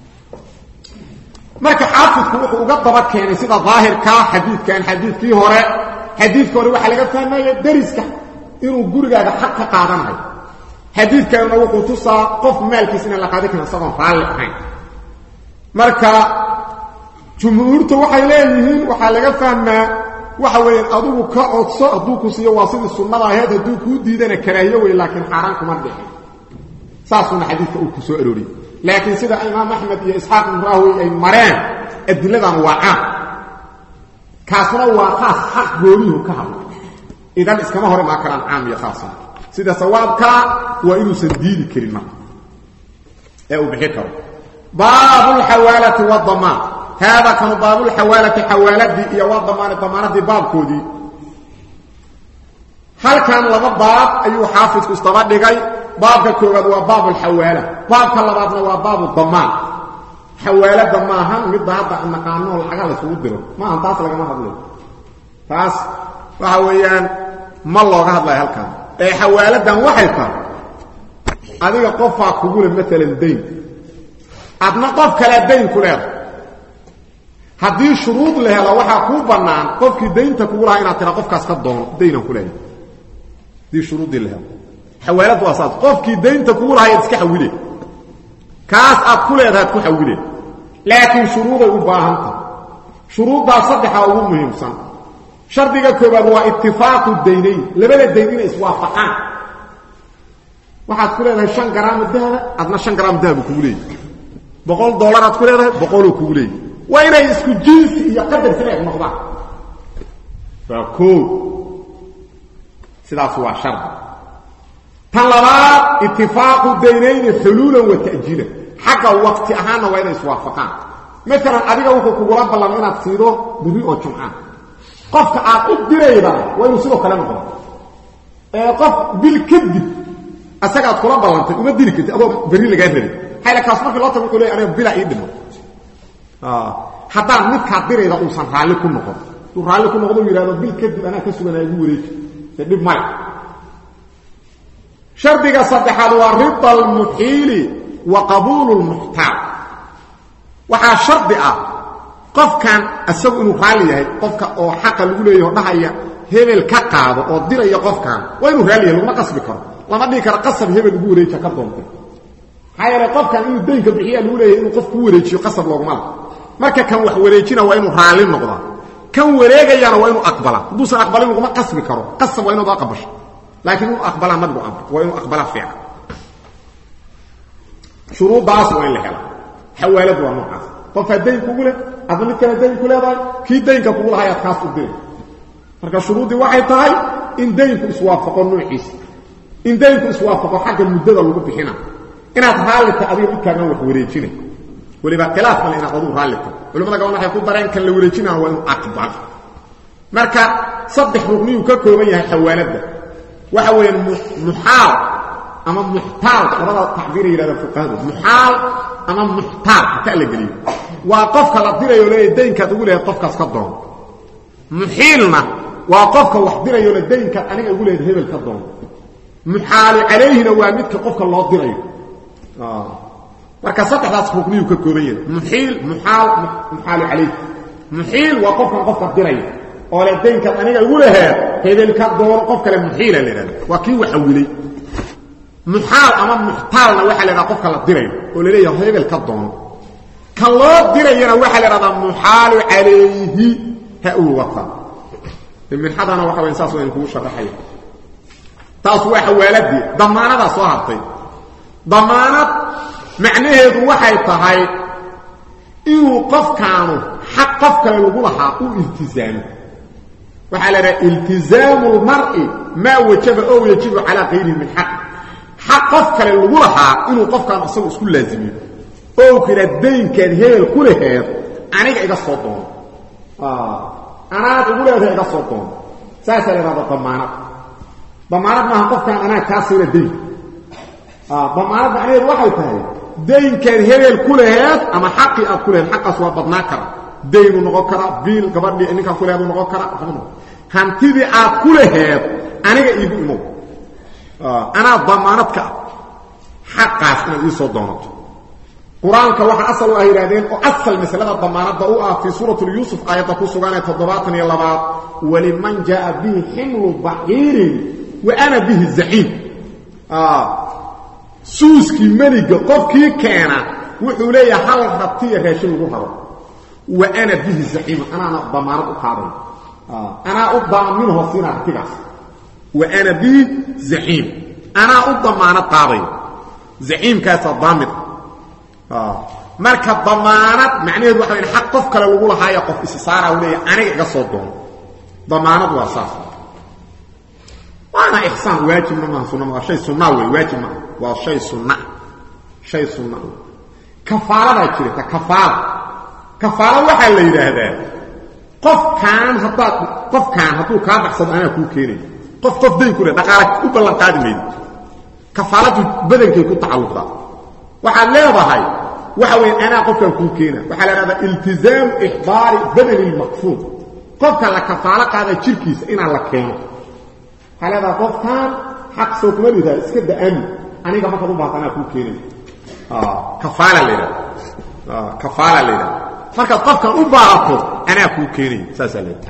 marka xaafidku wuxuu uga daba keenay sida daahirka xadiidkan xadiidkii hore xadiidka hore waxa laga fahmayaa dariska inuu gurigaaga xaq ka qaadanayo xadiidkan wuxuu tusaa qof maalkiisa in la qaado kana sabab raali ahayn marka jumhuurtu waxay leeyihiin waxa laga fahmaa waxa weeyaan adigu ka codso aduu ku siiyo waasida sunnada ahayd haduu ku diidana karaahiyo way laakiin xaraan kuma dhixin saasuna xadiidka uu ku soo arooriyay لكن سيده امام احمد يا اسحاق بن راهوي اي مران ادلدان واقع كاسنا واقع حق غوريو كهل اذا اسكما هore ما كان عام يا خاصه سيده ثوابك وانه سديد كلمه او بحكر باب الحواله والضمان هذا كان باب الحواله حوالات يا والضمان ضمانه باب كودي هل كان لما باب ايو حافظ استبا دغاي باب كوغاد وا باب الحواله باب كلبادنا وا باب الضمان حواله ضمانها مid baad aan naqaano laga la soo diro ma antaas laga ma hadlo taas waxa weeyaan ma looga hadlay halkan ee xawaaladan waxay tahay adiga qofa kugu leh midalan deyn adna qof kale deyn ku leeyahay hadii shuruud la helo waxa ku banaan qofkii deynta kugu lahaa inaad tira qofkaas ka doon deynan ku leeyahay دي شروط لها حوالات واساس قفكي دينتا كورها يسك حويله كاس اكلها تحويله لكن شروط وباهنت شروط صدحه او مهمسن شرطك كوباد هو اتفاق الدينين لبل الدينين اسوافقان واحد كلها shan جرام دهب ادنا shan جرام دهب كولي boqol دولار اد كلها boqol كولي وين اسكو جنس يا قدر سنه نقضا فكو سلاس هو شرط طلبات اتفاق الدينين حلولا وتأجيلا حق وقت اهانا وين يسوافقان مثلا اديga wuxuu kugu la balan inaad siido buri oo jumcaan qofka aad u dirayba way sidoo kale noqon ee qof bil kadib asaga aad kula balantay uma diri kartid adoo bari laga rabay hayla kaas markii loo tago wuxuu leeyahay aniga bila ii dhimo ah hatta mid ka dirayda uu san raali ku noqon uu raali ku noqdo yiraahdo bil kadib ana ka suganay ugu wareej dib mal shardiga saddexaad waa ridda al-muhili wa qabul al-muhtar waxa shardi ah qofkan asagu inuu raali yahay qofka oo xaq lagu leeyahay dhahaya hebel ka qaado oo diraya qofkan waa inuu raali yahay lama qasbi karo lama dhigi karo qasab hebel ugu wareejiyo ka doonto hayra qofkan inuu deynka bixiyo lagu leeyahay inuu qofku wareejiyo qasab looguma marka kan wax wareejina waa inuu raali noqdo kan wareegayana waa inuu aqbala duusan aqbalin laguma qasbi karo qasab waa inuu aqbasho laakiin uu aqbala madbu amr waa inuu aqbala fiican shuruudaas waa in la helo xawaalad waa noocaas qof dayn kugu leh adna mid kale dayn ku leedahay kii daynka kugu lahaa kaas u diray marka shuruudii waxay tahay in daynku iswaafaqo nuuciisa in daynku iswaafaqo xagga muddada lagu bixina inaad raalita adiga mid kaaga wax wareejinay waliba khilaaf ma inaad adu raalita culimada gaban waxay ku dareen kan la wareejinaa waa inuu aqbal marka saddex rugni uu ka kooban yahay xawaalada waxa weeyaan muhaal ama muhtaal labada tacbiir yiraahdo fuqaadu muhaal ama muhtaal ka la geliyo waa qofka la dirayo leeyahay daynka ugu leeyahay qofkaas ka doon muhiilna waa qofka wax dirayo leeyahay daynka aniga ugu leeyahay hebel ka doon muhaal alayhina waa midka qofka loo dirayo ah marka saddexdaas rugni uu ka kooban yahay muhiil muhaal muhaal alayhi muhiil waa qofka qofka dirayo oo la daynka aniga ugu leeyahay hebel ka doon qof kale muhiil la yiraahdo waa kii wax awilay muhaal ama muhtalna waxa la yiraahdaa qofka la dirayo oo leeyahay hebel ka doon ka loo dirayna waxa la yiraahdaa muhaal alayhi ha uu wafa min hadana waxa weyn saas weyn ku sharaxay taas waa xawaaladi damaanada soo hartay damaanad macnaheedu waxay tahay inuu qofkaanu xaq qofka lagu lahaa uu iltizaamo waxa la yiraahdaa iltizaamu almar'i ma wajaba aw yajibu ala ghayri min haqq حق قف كله لغو لها انه قف كان اصلا اسكو لازمي او كده دين كان هيل كله انيغا ايغا سو دون اه انا اقول له ايغا سو دون ساسا لهذا ضمانه ضمانه ما قف كان انا كاسير الدين اه ضمانه يعني waxay tahay دين كان هيل كله اما حقي اكله حق اسوا بدنا كره دين نقو كره بيل غبدي انك كله نقو كره هانتيدي اكله انيغا ايغو مو أنا ضمانتك حقاس إن يسوع دونت قرآن كواحد أصل وأهيرادين وأصل مسألة الضمانات ضوء في سورة يوسف آية قصوانة تضباطني الله بعض ولمن جاء به حمل بعير وأنا به الزعيم آه سوسكي ملك قفكي كان وحولي حال ربطية هاشم روحه وأنا به الزعيم أنا ضمانات أقارن آه أنا أضع منه صينة كباس وأنا بي زعيم أنا الضمانة قاضي زعيم كاس الضامن آه مركب ضمانة معنيه واحد من حق قفك لو يقول هاي قف استثارة ولي أنا قصدهم ضمانة وأساس وأنا إحسان واجب ما سنة شيء سنوي واجب وشيء سنة شيء سنة كفارة كده كفارة كفارة واحد اللي هذا قف كان حتى قف كان حتى كان أحسن أنا كل كيني قف قف دين كله دقالك وبلن قادمين كفارة بدنك يكون تعلقها وحال ليها هاي وحاول أنا قف كان كينا وحال هذا التزام إحضار بدن المقصود قف كان لكفارة هذا شركيس إن على كينا حال هذا قف كان حق سوق مالي ذا اسكد أمي أنا كما قلت بها أنا كل كينا آه كفارة لنا آه كفارة لنا فكان قف كان أبعاته أنا كل كينا ساسا لنا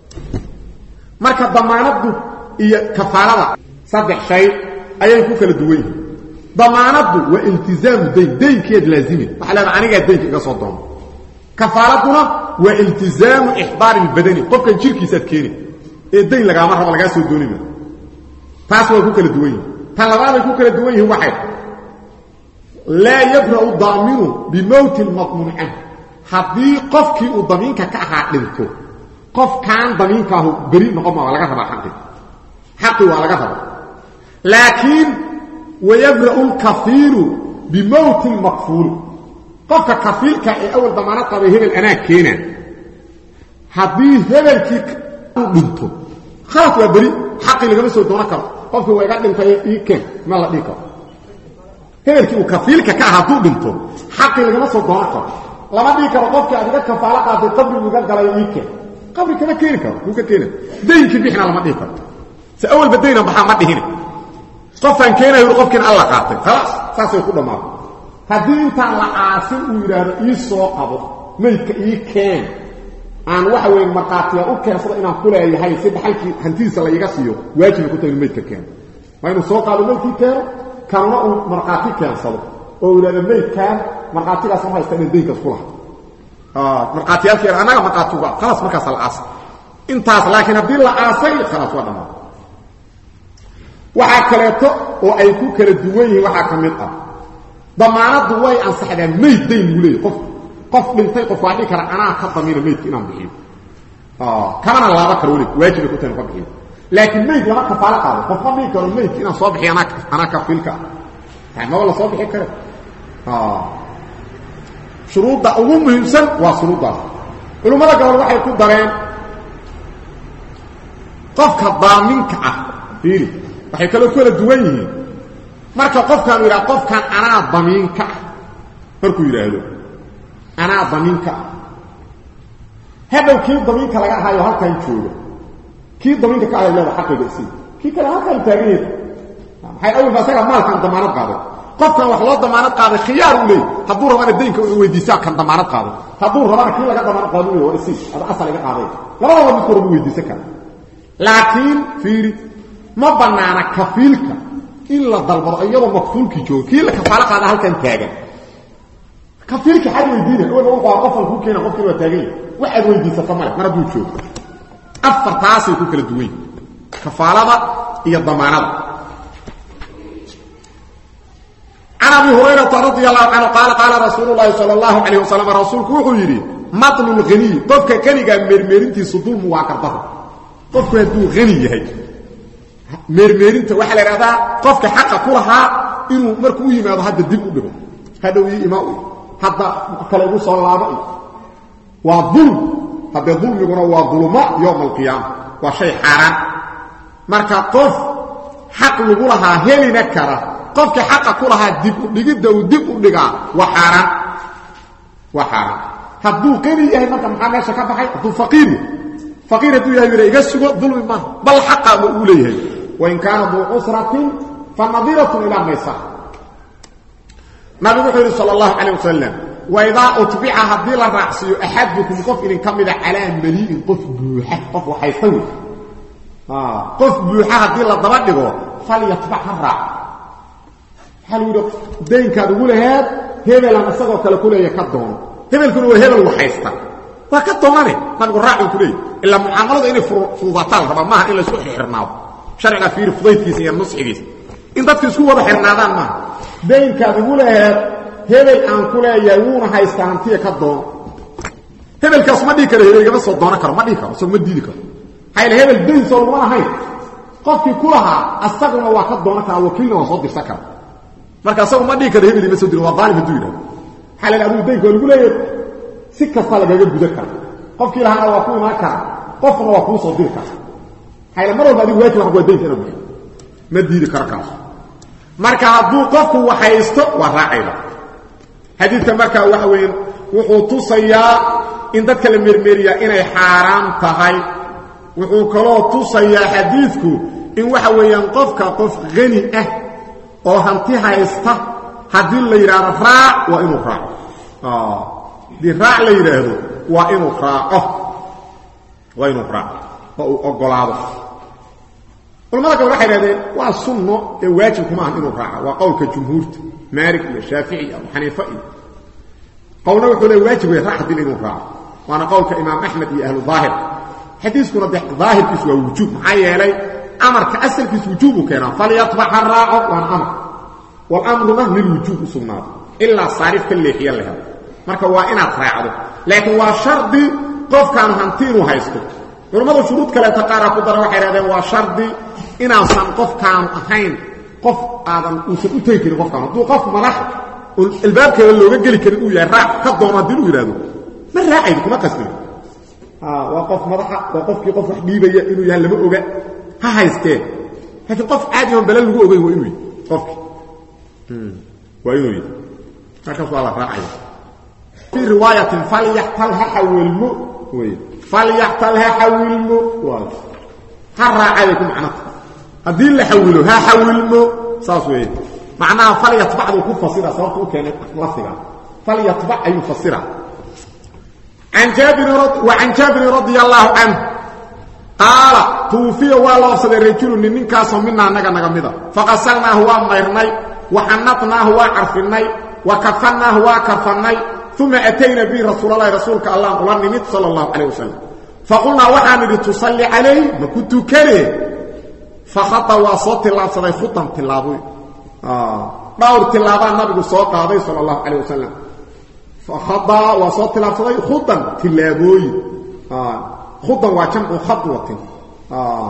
مركب ضمانته iyo kafaarada saddex shay ayay ku kala duwan yihiin damaanadu waa iltizaam dayn daynkeed laazimi waxa la aniga daynka iga soo doono kafaaraduna waa iltizaam ihdaar albadani qofka jirkiisa keeni ee dayn laga ma rabo laga soo doonina taas waa ku kala duwan yihiin tan labaad ku kala duwan yihiin waxa la yabra'u daaminu bi mawt al-madmun an hadii qofkii uu damiinka ka ahaa dhinto qof kaan damiinka uu bari noqon ma laga rabaa xaqi حقي ولا غفر لكن ويبرأ الكفيل بموت المكفول قفك كفيل كأي أول ضمانات قبل هبل أنا كينا حبيه هبل كيك بنته خلاص ويبري حقي اللي قمسه دونك قفك ويقدم كيكين ما الله ديك هبل كيك وكفيل كأهدو بنته حقي اللي قمسه دونك لما ديك وقفك أدرك كفالة قبل قبل ويقدم كيكين قبل كذا كينك وكا كينا دين كبيحنا لما ديك سأول بدينا محمد هنا قفا كينا يقف كين الله قاطع خلاص ساسو يكون ما هذه انت على عاصم ويراد يسو قبو ملك اي كان aan waxa weyn marqaatiya u keensada inaan ku leeyahay sid halkii hantiisa la iga siiyo waajib ku tahay meedka keen ma inuu soo qaado meedkii keeno kana uu marqaati keensado oo walaal meedkan marqaatiga soo haysta in deynka isku lahaa ah marqaatiyaadka anaga marqaatuga خلاص markaas la aas intaas laakiin hadii la aasay خلاص waa dhamaa waxa kaleeto oo ay ku kala duwan yihiin waxa kamid ah damaanadu way ansaxdaan meedayn wulay qof qof dhintay qof waadi kara ana ka damiina meedka inaan bixiyo ah kamana laaba karo wali waajib ku tan bixiyo laakiin meed lama kafaala qaado qof ma meed karo meed inaan soo bixiyo ana ana ka filka ma wala soo bixi karo ah shuruuda ugu muhiimsan waa shuruuda culimada gobol waxay ku dareen qofka daaminka ah fiiri waxay kala kala duwan yihiin marka qofkan uu yiraahdo qofkan ana damiinka markuu yiraahdo ana damiinka hadow kii damiinka laga hayo halkan joogo kii damiinka ka ayaa xaqiiqo si kii kala halkan taagay waxay awal fasaga maalkan damaanad qaado qofkan wax loo damaanad qaaday khiyaar u leeyahay haduu rabana deynka uu weydiisaa kan damaanad qaado haduu rabana kii laga damaanad qaado waa si ada asal laga qaaday labada mid koro weydiisaa kan laakiin fiiri ma banaana kafiilka illa dalbado iyadoo maqfuulki joogo kii la kafaala qaada halkan taagan kafiilka xad weydiina oo uu qaa qofal ku keenay qofkii waa taagan waxa weydiisata mar mar buu joogo afar taasi ku kala duwan kafaalada iyo damaanada ana bi hurayra radiyallahu anhu qala qala rasuulullah sallallahu alayhi wasallam rasuulku wuxuu yiri matlul ghani qofka kaniga meermeerintiisu dulmu waa karbada qofku haduu ghani yahay meermeerinta waxa la yiraahdaa qofka xaq ku lahaa inuu markuu yimaado hadda dib u dhigo hadhow iimaa hadda kale ugu soo laabay waa dulm hadda dulmiguna waa dulma yawm al-qiyamah waa shay xaraan marka qof xaq lagu lahaa helina kara qofka xaq ku lahaa dib u dhigida uu dib u dhigaa waa xaraan waa xaraan haduu qani yahay marka maxaa meesha ka baxay haduu faqiir فقير الدنيا يريد يسوق ظلم ما بل حق أوليه وإن كان ذو عسرة فنظيرة إلى ميسر نبي محمد صلى الله عليه وسلم وإذا أتبع هذه الرأس أحدكم قف إن كمل على مليء قف بوحة قف وحيثوي آه. قف بوحة هذه الضبط فليتبع الرأس هل يقول دين كان يقول هذا هذا لما سقوا كلا كله يكدون هذا الكل هذا وحيثه فكتوماني نقول راعي كلي الا معاملته اني فوضاتال ربا ما ان لا سو خيرناو شرعنا في فضيتكيس يا نصيغيس ان ددك اسكو ودا خيرنادان ما دينكا بيقولها هبل ان كلها يونا هايستانتي كدون هبل كاس ما دي كره هبل سو دونا كره ما دي كره سو ما ديدي كره هاي هبل دين سو ما هاي قفكي كلها استغنا وا كدونا كره وكيلنا سو ديسكا marka soo ma dhigi karo hebel ma soo diro waa daalib duuda xalal abu deynka lagu leeyahay si kasta laga gudan karo qofkii lahaana waa ku imaan kara qofna waa ku soo diri kara hayla mar walba adigu waajib wax deynka ma ma diiri kara kaas marka haduu qofku waxaysto waa raacayda hadidka marka waxa weyn wuxuu tusayaa in dadka la meermeeriya inay xaraam tahay wuxuu kaloo tusayaa hadidku in waxa weeyaan qofka qof qani ah oo hanti haysta hadii la yiraahdo raac waa inuu raaco ah di raac la yiraahdo waa inuu raaco waa inuu raaco oo ogolaado culimada waxay yiraahdeen waa sunno ee waajib kuma ah inuu raaco waa qowlka jumhuurta maalik iyo shaafici iyo xaniifa qowlna wuxuu leeyahay waajib ee raac hadii inuu raaco waana qowlka imaam ahmed iyo ahlu zaahir xadiiskuna bi zaahirkiisu waa wujuub maxay yeelay amarka asalkiisu wujuub keena falyatba haraaco waa amr wal amru mahli wujub sunnah illa sarif kallihiya laha marka waa inaad raacdo laakiin waa shardi qofkan hantiinu haysto culimadu shuruud kale taqara ku dara waxay raadeen waa shardi inaasan qofkan ahayn qof aadan uusan u teekin qofkan haduu qof madax albaabka looga gali karin uu yahay raac ka doona hadii uu yiraahdo ma raacay kuma qasbin ah waa qof madax waa qofkii qof wax dhiibaya inuu yahay lama oga ha haysteen laakiin qof caadi oo balal lagu ogay waa inuu qofki waa inuu markaas waa la raacay في روايه فليحتلها حولمو وي فليحتلها حولمو واو هرا عليكم معناتها هذه اللي حولوها حولمو صاص وي معناها فليتبع الكفصيره صارت كانت لفظها فليتبع اي مفسره عن جابر رضي وعن جابر رضي الله عنه قال توفي والله صدر رجل من كاس منا نغا نغمدا فغسلناه وميرني وحنطناه وعرفني وكفناه وكفني ثم أتينا به رسول الله رسولك الله قلنا صلى الله عليه وسلم فقلنا وحامد تصلي عليه ما كنت كره فخطى وصوت الله صدى خطا تلابوي اه دور تلابا النبي سو قاداي صلى الله عليه وسلم فخطى وصوت الله صدى خطا تلابوي اه خطا وجمع خطوه اه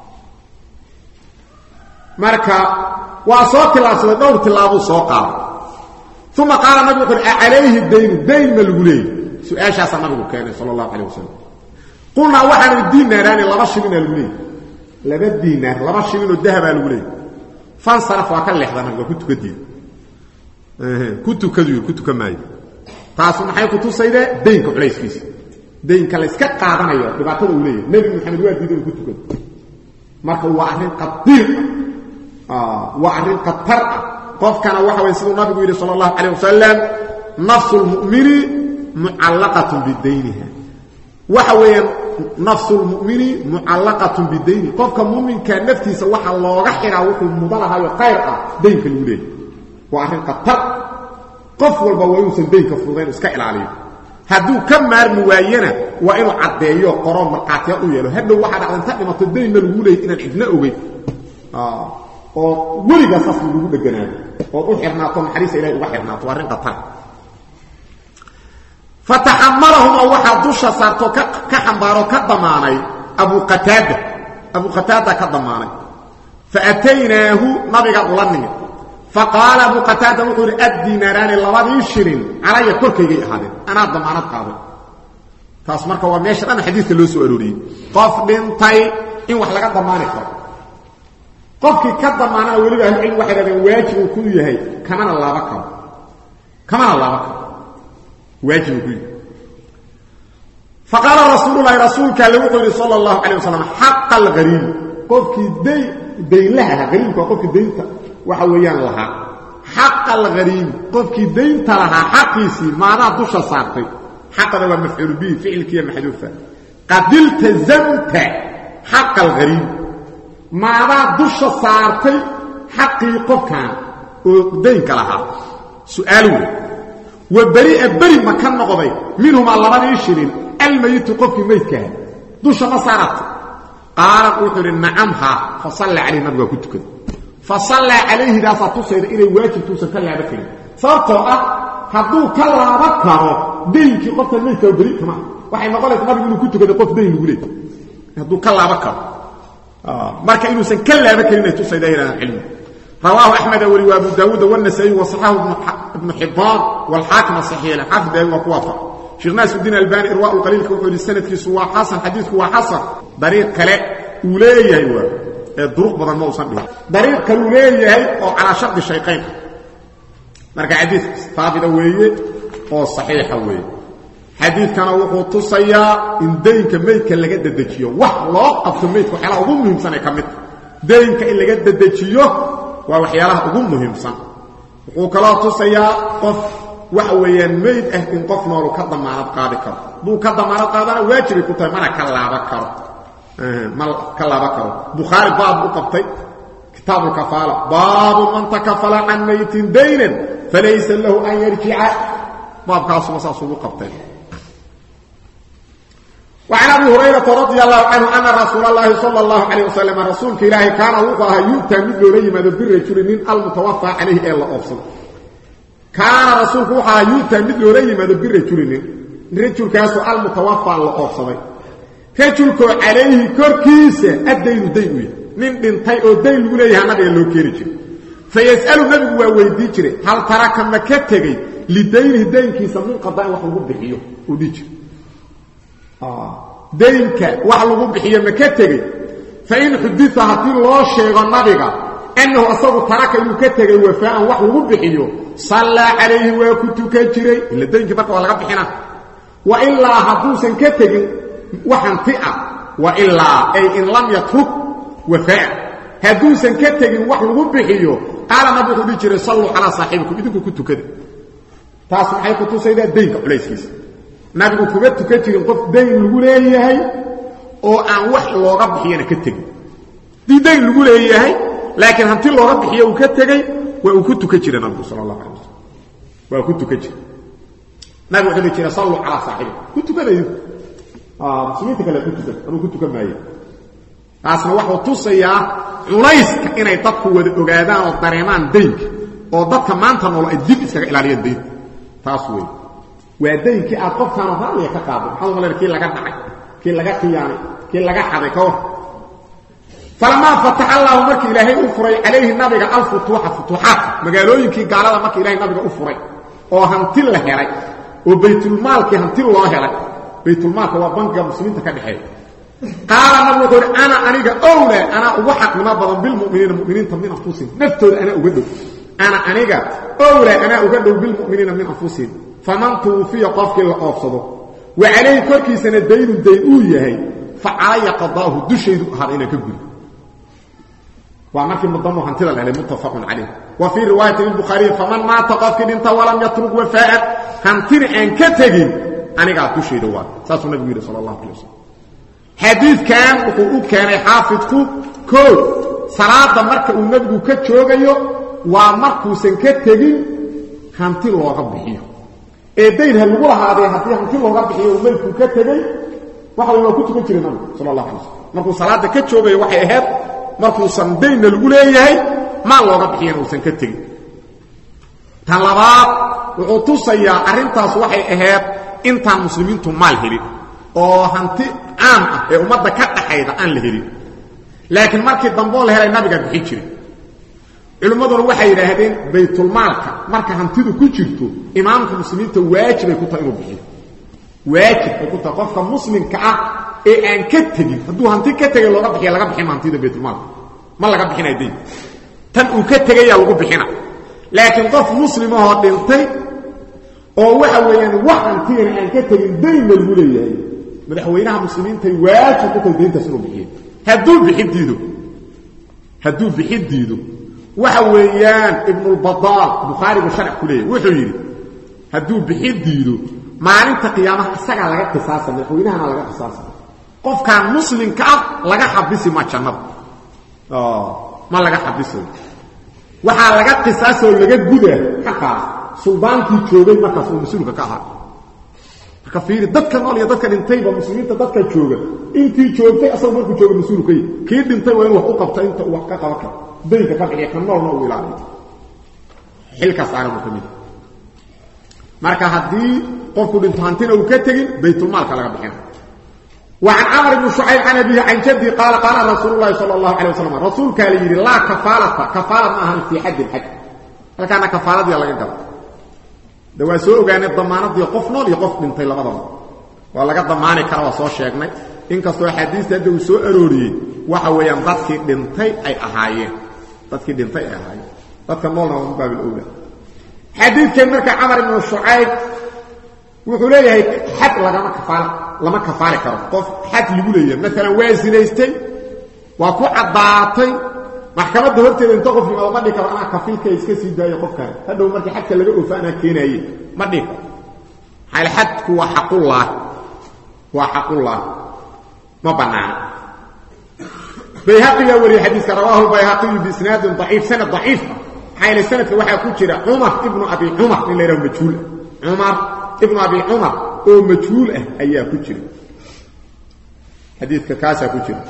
marka waa soo tilaabsaday dhowr tilaabo soo qaado thumma qala nabi qul alayhi dayn dayn malgulay su'aashaas nabigu keenay sallallahu alayhi wasallam qulna waxaan diinarani laba shilin algulay laba diinar laba shilin oo dahab algulay fan saraf waa ka leexdan nabigu ku tukadii ee ku tukadii ku tukamay taas maxay ku tusayde daynka culayskiisa daynka la iska qaadanayo dhibaatada uu leeyahay nabi maxamed waa diiday ku tukad marka waa arrin qadiir وعرين قطر قف كان وحوى سيد النبي صلى الله عليه وسلم نفس المؤمن معلقة بدينها وحوى نفس المؤمن معلقة بدينه قف كمؤمن كان نفتي سوح الله غحر وحو مضلها وخير دين في الولي وعرين قطر قف والبويوس دين كفرين اسكائل عليه هدو كم مار مواينة وإنو عديه قرام مرقاتيه ويلو هدو واحد عدن تقلمة الدين الولي إن الإبناء وي آه oo wariga saas lagu dhaganaayo oo u xirnaato maxariis ilaahay uga xirnaato warin qatar fatahammalahum aw hadusha sarto ka ka xambaaro ka damaanay abu qatada abu qatada ka damaanay faataynahu nabiga ulani faqala abu qatada wuxuu ad-dinarani labadi shirin alaya korkayga ahaadeen ana damaanad qaado taas marka waa meesha dhan xadiiska loo soo arooriyay qof dhintay in wax laga damaanay karo qofkii ka damaanaa waliba in waxa rabeen waajib uu ku yahay kamana laaba karo kamana laaba karo waajib uu faqala rasuulullaahi rasuulka sallallahu alayhi wasallam haqq al-gharib qofkii day daylaha gharibka qofkii daynta waxa weeyaan laha haqq al-gharib qofkii daynta laha xaqiisi maana dusha saartay xaqada waa mafcuul bi ficilkiya maxduufa qadilta zamta haqq al-gharib maada dusha saartay xaqii qofkan oo deynka lahaa su'aalu wa bari'a bari ma kan noqday minhuma labadii shirin almayit qofkii meydka dusha ma saartay qaala wuxuu nacamha fa salla alayhi nabiga ku tukad fa salla alayhi daasatu sayda inay waajibtu sa talaaba kale sababtoo ah haduu ka laaba karo deynkii qofka meydka bari kama waxay noqonaysaa nabigu inuu ku tukado qof deyn lagu leeyahay haduu ka laaba karo marka inuu san kalaaba keenay tusaydeeyna ilmi rawahu ahmad wa abu daawud wa an-nasa'i wa sahahu ibn hibban wal hakim sahih al-hafd wa qawafa shaykh nasruddin albani irwa al-qalil ka wuxuu sanadkiisu waa hasan hadithku waa hasan dariiq kale uu leeyahay waa ee duruq badan ma uusan dhihin dariiq kale uu leeyahay oo ala shart shayqayn marka hadith taabida weeye oo saxiixa weeye حديث كان وحو تصيا ان دينك ميدك لغا ددجيو wax loo qabto meydku waxa ugu muhiimsan ee kamid deynka in laga dadajiyo waa waxyaalaha ugu muhiimsan wuxuu kala tusaya qof wax weeyaan meyd ah in qof nool ka damaanad qaadi karo buu ka damaanad qaadana waajib ku tahay mana ka laaba karo ee mal ka laaba karo bukhari baab u qabtay kitab al-kafala baab man takafala an maytin daynan falaysa lahu an yarji'a baab kaas ma soo ugu qabtay وعن ابي هريره رضي الله عنه ان رسول الله صلى الله عليه وسلم رسول الله كان وقاه يؤتى بالرجل من بالرجل من المتوفى عليه الا افصل كان رسول وقاه يؤتى بالرجل من بالرجل رجل كاسو المتوفى على افصل رجل عليه كركيس الدين دين من دنتي او دين لو ليها نبي لو كيرجي فيسال النبي ويدي جري هل ترك مكتغي لدين دين كيس من قضاء وحو بخيو وديجي دينك وحلو بخيه مكتغي فإن حدث هاتي الله شيغ النبي أنه أصاب ترك المكتغي وفاء وحلو بخيه صلى عليه وكتك جري إلا دينك بقى ولا بخينا وإلا حدوثا كتغي وحنطئة وإلا أي إن لم يترك وفاء حدوثا كتغي وحلو بخيه قال نبي خدي جري صلوا على صاحبكم إذنكم كنتوا كده تاسم حيكم تسيدا دينك عليسكيس nabigu kuma tukan jirin qof dayn lagu leeyahay oo aan wax looga bixiyana ka tagin diiday lagu leeyahay laakiin hanti looga bixiyo uu ka tagay waa uu ku tukan jiray nabigu sallallahu alayhi wasallam waa ku tukan jiray nabigu wuxuu jiray sallu ala saahibi ku tukanayo ah muslimiinta kale ku tukan anu ku tukan maayo taasna waxa uu tusayaa culayska inay dadku wada ogaadaan oo dareemaan deynka oo dadka maanta nool ay dib iskaga ilaaliyaan deynka taas weey waa deynkii aad qofkaan raaliya ka qaado maxaa malayn kii laga dhacay kii laga qiyaanay kii laga xaday ka hor falama fataha allah markii ilaahay u furay calayhi nabiga al-futuha futuhat magaalooyinkii gaalada markii ilaahay nabiga u furay oo hanti la helay oo baytul maalki hanti loo helay baytul maalka waa bankiga muslimiinta ka dhaxeeya qaala nabigu ana aniga awla ana ugu xaqnimo badan bil mu'miniina mu'miniinta min anfusihim naftooda ana uga dhow ana aniga awla ana uga dhow bil mu'miniina min anfusihim faman tuwfiya qafki la oofsado wa alayhi korkiisana dayn dayn uu yahay fa alayya qadaahu dushaydu hadina ka guri waa markii mudamo hantida la helay muttafaqun alayh wa fi riwayat al-bukhari faman mata qafki dinta walam yatruk wafa'a hantina an ka tagin aniga dushaydu waa saasu nabiga sallallahu alayhi wasallam حديث كان وحو كان حافظكو كو صلاه marka uu nabigu ka joogayo waa markuu san ka tagin hanti looga bixiyo ee deynha lagu lahaaday hadii hanti looga bixiyo nabigu ka tagay waxa uu ku tukan jiray nabigu sallallahu alayhi wasallam markuu salaada ka joogayo waxay ahayd markuu san deyn lagu leeyahay ma looga bixiyo uu san ka tagin talabaad wuxuu tusayaa arintaas waxay ahayd intaan muslimiintu maal helin oo hanti عام ee umada ka dhaxayda aan la helin laakiin markii dambo la helay nabiga bixin jiray culimaduna waxay yiraahdeen baytul maalka marka hantidu ku jirto imaamka muslimiinta waajib ay ku tahay inuu bixiyo waajib ay ku tahay qofka muslimka ah ee aan ka tagin haduu hanti ka tagay looga bixiyo laga bixin hantida baytul maalka ma laga bixinay deyn tan uu ka tagay yaa lagu bixina laakiin qof muslim oo dhintay oo waxa weeyaan wax hantiina aan ka tagin deyn lagu leeyahay madaxweynaha muslimiinta waajib ku tahay deynta soo bixiyo haduu bixidiido haduu bixidiido waxa weeyaan ibn al-Badal Bukhari wa sharh kuleey wuxuu yiri haduu bixidiido maalinta qiyaamaha isaga laga qisaasa madaxweynaha laga qisaasa qofka muslimka ah laga xabisi ma jannada ah ma laga xabiso waxa laga qisaaso laga gudaa xaqa sulbaankii joogay markaas uu mas'uulka ka ahaa كفير dadka nool iyo dadka dhintay ba muslimiinta dadka jooga intii joogtay asagu markuu joogo mas'uulkay kii dhintay waa in wax u qabta inta wax ka qaban karo deynka ka bixiya kan noolna uu ilaaliyo xilka saaran uu kamid marka hadii qofku dhinto hantina uu ka tagin baytul maalka laga bixin وعن عمرو بن شعيب عن أبيه عن جدي قال قال رسول الله صلى الله عليه وسلم رسول قال لي لا كفالة كفالة ما في حد الحج هل كان كفالة يلا ينقل دوا سو ogaanay damaanadii qof nool iyo qof dhintay labadaba waa laga damaanay kara waa soo sheegnay in kasto xadiista uu soo arooriyay waxa weeyaan dadkii dhintay ay ahaayeen dadkii dhintay ay ahaayeen dadka noolna waa baabil awla xadiidkan marka Umar ibn Shu'ayb wuxuu leeyahay xad laga kafaala lama kafaala karo qof xad lagu leeyahay mesela waasinaystay waa ku cadaatay maxkamadda horteeda inta qof ma dhigi karo ana kafiilka iska sii daayo qofka hadhow markii xadka laga oofaana keenayay ma dhigi hal xadku waa xaqullah waa xaqullah ma banaan bayhaqi wali hadith rawahu bayhaqi bi isnad da'if sanad da'if hayl sanadka waxa ku jira Umar ibn Abi Umar in la yiraahdo majhuul Umar ibn Abi Umar oo majhuul ah ayaa ku jira hadithka kaasa ku jira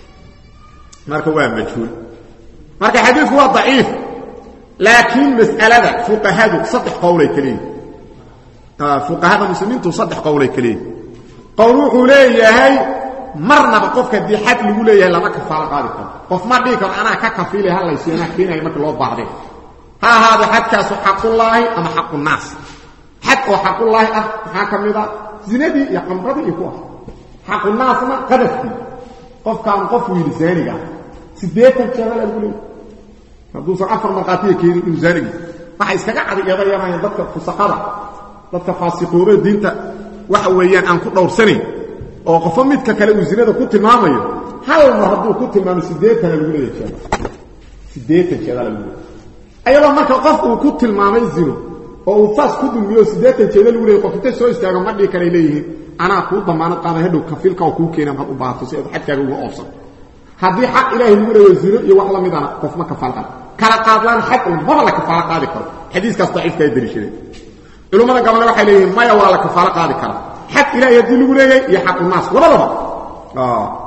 marka waa majhuul marka xadiisku waa dhaif laakiin mas'alada fuqahadu saddex qowlay kaliya ah fuqahada muslimiintu saddex qowlay kaliya qowluhu leeyahay marna qofka di xad lagu leeyahay lama kafaala qaadi karo qof ma dhigi karo ana ka kafiilay hal laysiina keenay marka loo baahday ha hada xadkaas xaqullaahi ama xaqun naas xad oo xaqullaahi ah waxa kamida zinadii iyo qamradii iyo kuwa xaqun naasna qadafki qofka aan qof wiil zaaniga sideetan jeer lagu leeyahay haduu soo afar marqaatiye keenay in zaaniga waxa iskaga cadiyada yahay dadka fusaqada dadka faasiqoore diinta waxa weeyaan aan ku dhowrsanay oo qof midka kale uu zinada ku tilmaamayo hal mar haduu ku tilmaamo sideetan lagu leeyahay sideetan jeer lagu leeyahay ayaba marka qof uu ku tilmaamay zino oo uu faas ku dumiyo sideetan jeer lagu leeyahay qof inta soo istaago ma dhigi kara leeyahay ana ku damaanad qaada hadhow kafiilka oo ku keenay ma u baahato si xadkaaga ugu oofsan hadii xaq ilaahi lagu leeyahay zino iyo wax la mid ah qof ma kafaal qaad kala qaadlaan xaq ma la kafaal qaadi karo xadiiskaas daciifka ay dariishadeen culimada gabalna waxay leeyihiin maya waa la kafaal qaadi kara xaq ilaahi hadii lagu leeyahay iyo xaq naas labadaba ah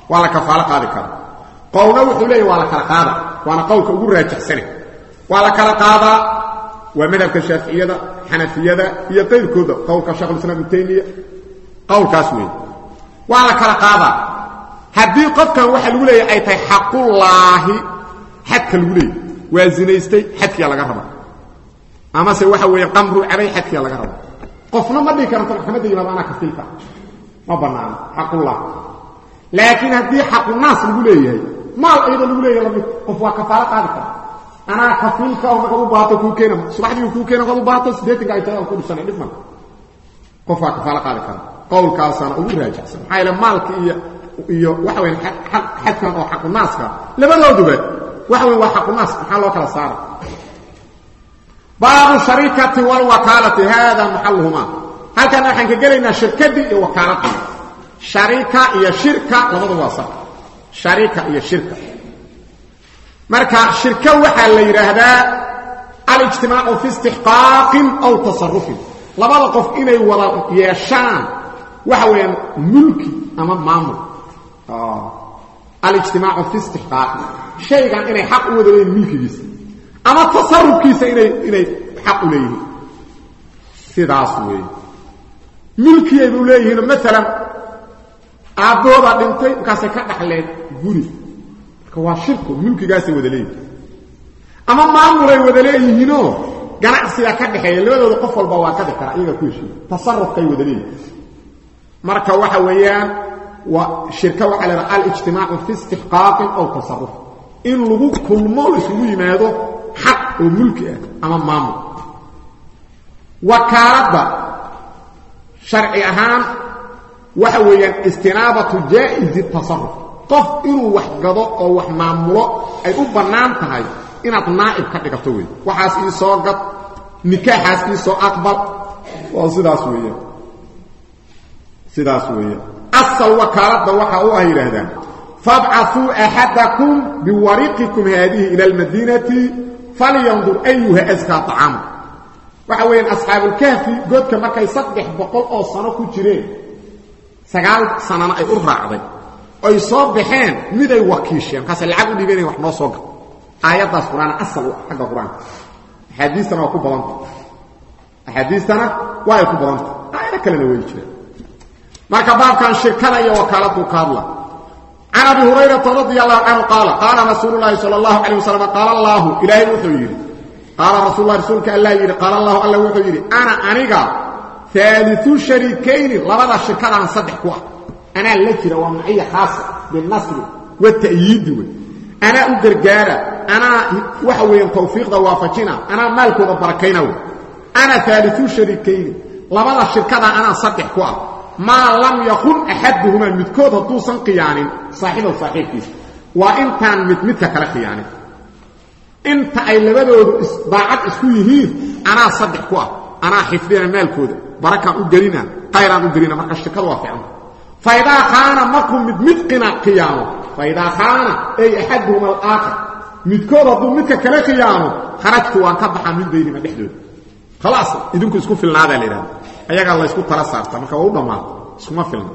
ولا كفالة قادة كذا قولنا وحوليه ولا كلا قادة وانا قولك أقول راجع سنة ولا كلا قادة ومذهب الشافعية حنفية هي غير كذا قولك شيخ الإسلام ابن تيمية قول كاسوي ولا كلا قادة هدي قد كان واحد الولاية أي حق الله حق الولاية وزنيستي حق يلا قربا أما سي واحد ويقمروا عليه حق يلا قربا قفنا ما دي كانت محمد يبقى أنا كفيلك ما بنام حق الله لكن هدي حق الناس الولاية ما أيضا الولاية لم قفوا كفالة قادة أنا كفيلك ومقبو باطل كوكينا صباح دي كوكينا وقبو باطل سديتك عيتها وكل سنة نفهم قفوا كفالة قادة قول كاسان أقول راجع سنة حيلا مالك إيا iyo waxa weyn xaq xaqan oo xaq naaska labadooduba waxa weyn waa xaq naas waxa loo kala saaro baabu sharikati wal wakalati hada mahalluhuma halkan waxaan ka galeynaa shirkadii iyo wakaalada sharika iyo shirka labadu waa sax sharika iyo shirka marka shirka waxa la yiraahdaa al-ijtimaa'u fi istihqaaqin aw tasarrufin labada qof inay wada yeeshaan waxa weyn mulki ama maamul آه. الاجتماع في استحقاق شيء كان إنه حق ودلين ملك جيس أما التصرف كيس إنه, إنه حق ليه سيداسوي ملك يبوليه مثلا أبوه بنتي كاسة كتحلين قولي كوا شركه ملك جاسي ودلين أما معمولي ودلين هنا قناع سيدا كتحلين لو قفل بواكده كرا إيغا كل شيء تصرف كي ودلين مركا واحد ويان وشركه وعلى الاجتماع في استحقاق او تصرف ان لو كل مول اسمه يمادو حق وملك اما مامو وكالة شرعي اهان وحويا استنابه جائز التصرف قف انه وحقدو او wax maamulo ay u banaan tahay inaad naa'ib ka dhigto way waxaas ii soo gad nikaaxaas ii soo aqbal waa sidaas weeye sidaas weeye أصل وكالة وحاوها إلهدان فابعثوا أحدكم بوريقكم هذه إلى المدينة فلينظر أيها أزكى طعام وحاوين أصحاب الكهف قد كما كي يصدح بقول أو صنو كجرين سقال صنانا أي أربع عضي أي صبحين ماذا يوكيشين خاصة العقل دي بيني وحنا صغر آيات القرآن أصل حق القرآن حديثنا وكو بلانت حديثنا ويكو بلانت آيات كلنا ويجرين marka baabkan shirkada iyo wakaaladu ka hadla Abi Hurayra radhiyallahu anhu qala qala Rasulullah sallallahu alayhi wasallam qala Allah ilaahi wuxuu yiri qala Rasulullah rasuulka Allah yiri qala Allah Allah wuxuu yiri ana aniga thalithu sharikayn labada shirkadan saddex ku ah ana la jira waa maciya khaasa bil nasr wa ta'yid ana u gargaara ana waxa weeyaan tawfiiqda waafajina ana maalkooda barakayna ana thalithu sharikayn labada shirkadan ana saddex ku ah ما لم يكن أحدهما متكود هدوسا قيان صاحب وصاحب كيس وإن كان متمتك لقيان انت أي لبدو باعت اسكويه أنا صدق كوا أنا حفظين مال كود بركة أجرينا قيرا أجرينا مركا الشكال وافعنا فإذا كان مكم متمتقنا قيانه فإذا كان أي أحدهما الآخر متكود هدوسا لقيان خرجت وانتبح من بينما بحدود خلاص إذنكم اسكو في النادة لنا ayaga Allah isku tala saarta marka uu dhamaan iskuma filna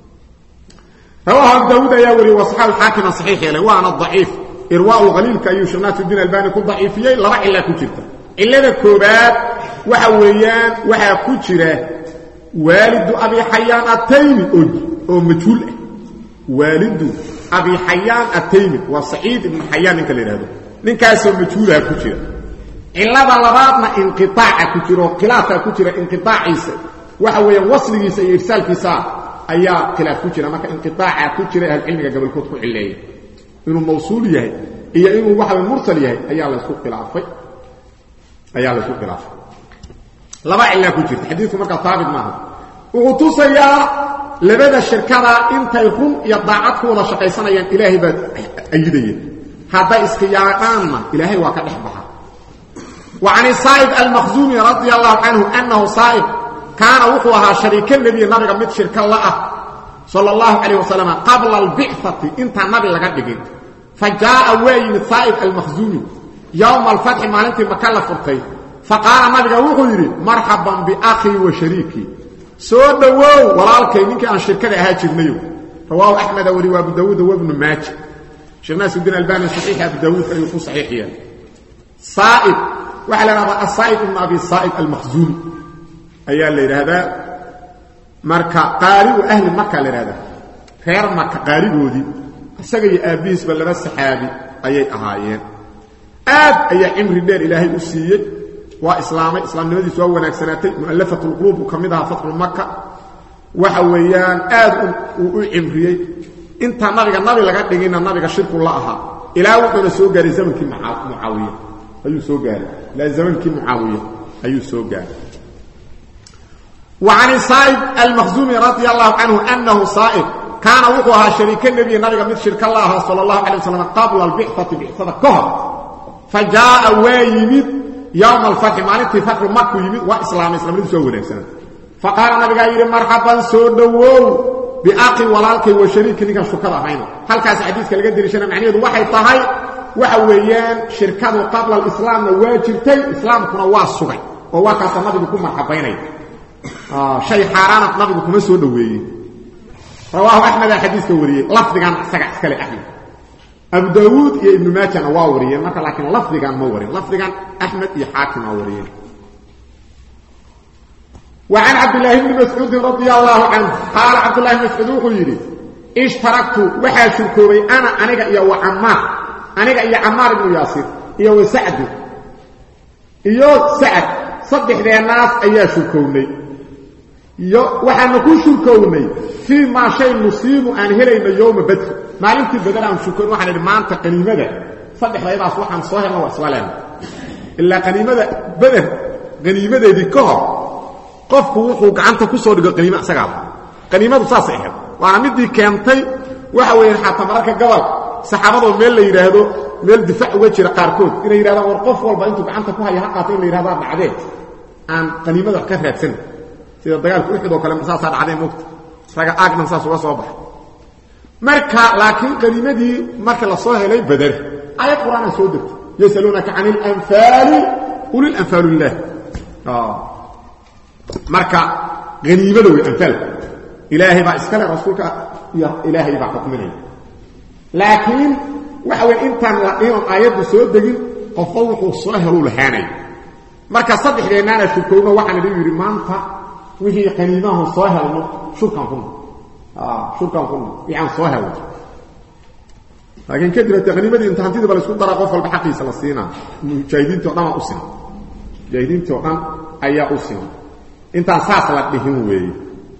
rawahu Daawud ya wari wasahal hakim sahih ila wa ana dha'if irwa'u qalil ka yushnatu din albani ku dha'ifiyay laba illa ku jirta illada koobaad waxa weeyaan waxa ku jira walidu abi hayyan at-taymi oo majhul ah walidu abi hayyan at-taymi wa sa'id ibn hayyan ninka leeyahay ninkaas oo majhul ah ku jira إلا بلباتنا انقطاع كتيرو خلافة كتيرو انقطاع عيسى وحوية وصل عيسى إرسال كيسا أيها خلاف كتيرو ماك انقطاع كتيرو العلم قبل كتب عليه إنه موصول يهي إيا إنه وحوي مرسل يهي أيها الله يسوق خلافة أيها الله يسوق خلافة لبا إلا كتيرو حديثكم ماك ثابت معه وغطوص يا لبدا الشركة انت يكون يضاعتك ولا شقيسانا ين إلهي باد أيديه هذا إسكيانا إلهي واكا إحبها وعن صائب المخزومي رضي الله عنه أنه صائب كان وقوها شريك النبي نبي قمت شركا الله صلى الله عليه وسلم قبل البعثة انت النبي لقد بقيت فجاء وين صائب المخزومي يوم الفتح ما انت مكلف فرطي فقال النبي وقويري مرحبا بأخي وشريكي سود وو ولالكي منك أن شركة هاجر نيو رواه أحمد وري وابو داود وابن ماجه شيخ ناصر الدين الألباني صحيح أبو داود أيوه صحيح يعني صائب وعلى الصائب بن أبي الصائب المخزومي أيها الليل هذا مركا قارئ أهل مكة لهذا خير مكة قارئ ودي سجى أبيس بل بس صحابي أي أهايين آب أي عمر دير إلهي أسيء وإسلام إسلام نمدي سوى ونكسناتي مؤلفة القلوب وكمدها فترة مكة وحويان آب وعمري انت نبي النبي لقد لقينا النبي شرك الله أها إلى وقت سوى زمن كي معاوية أيو سوى لا زمن كي معاوية أيو سوى وعن صائب المخزومي رضي الله عنه أنه صائب كان وقوها شريك النبي النبي من شرك الله صلى الله عليه وسلم قبل البعثة بعثة كهر فجاء ويمد يوم الفتح مالتي فتح مكة يمد وإسلام إسلام سوى نفسنا فقال النبي قال مرحبا سودوا بأقي ولالك وشريك نيكا شكرا هينا هل كاس حديث كالقد ديرشنا معنيه وحي طهي وحويان شركة قبل الإسلام واجبتي إسلام كنا واسوغي وواكاس النبي بكم مرحبيني آه شيء حاران النبي بكم سودوا رواه أحمد حديث كوريه لفظ كان سقع سكلي أحمد أبو داود يا ابن ماجه نواوريه مثلا لكن لفظ كان موري لفظ كان أحمد يا حاكم موريه وعن عبد الله بن مسعود رضي الله عنه قال عبد الله بن مسعود يقول اشتركت وحا شركوبي انا انيغا يا وعمار انيغا يا عمار بن ياسر يا وسعد يا سعد صدح ذي الناس ايا شركوني يا وحا نكون شركوني في ما شيء نصيب ان هلينا يوم بدر ما انت بدر ان شركون وحنا دمانت قنيمه صدح ذي راس وحن صهر وسلام الا قنيمه بدر غنيمه دي كهر qofku wuxuu gacanta ku soo dhigo qaniimo asaga qaniimadu saas ay ahayd waana midii keentay waxa weeyaan xataa mararka gobol saxaabadu meel la yiraahdo meel difaac uga jira qaarkood inay yiraahdaan war qof walba intuu gacanta ku hayo haqaatay in la yiraahdo dhacdee aan qaniimada ka raadsan sida dagaalku Uhud oo kale saas dhacday moogta saga aagnan saas uga soo baxay marka laakiin qaniimadii marka la soo helay Badr ayat quraan soo degtay yasalunaka anil anfal qul al anfal lillah ah marka qaniimada way anfal ilaahi ba iskala rasuulka ya ilaahi ba xukminay laakiin waxa weey intaan la dhigo aayadu soo degin qof wuxuu soo helo lahaanay marka saddexdeenana shukoono waxaan yiri maanta wixii qaniimaha soo helno shukran kun ah shukran kun yaan soo helo laakiin kadib qaniimadii inta hantida bal isku dara qof walba xaqiisa la siina mujaahidiinta dhan u sin mujaahidiinta dhan ayaa u sin intaan saas la dhihin weey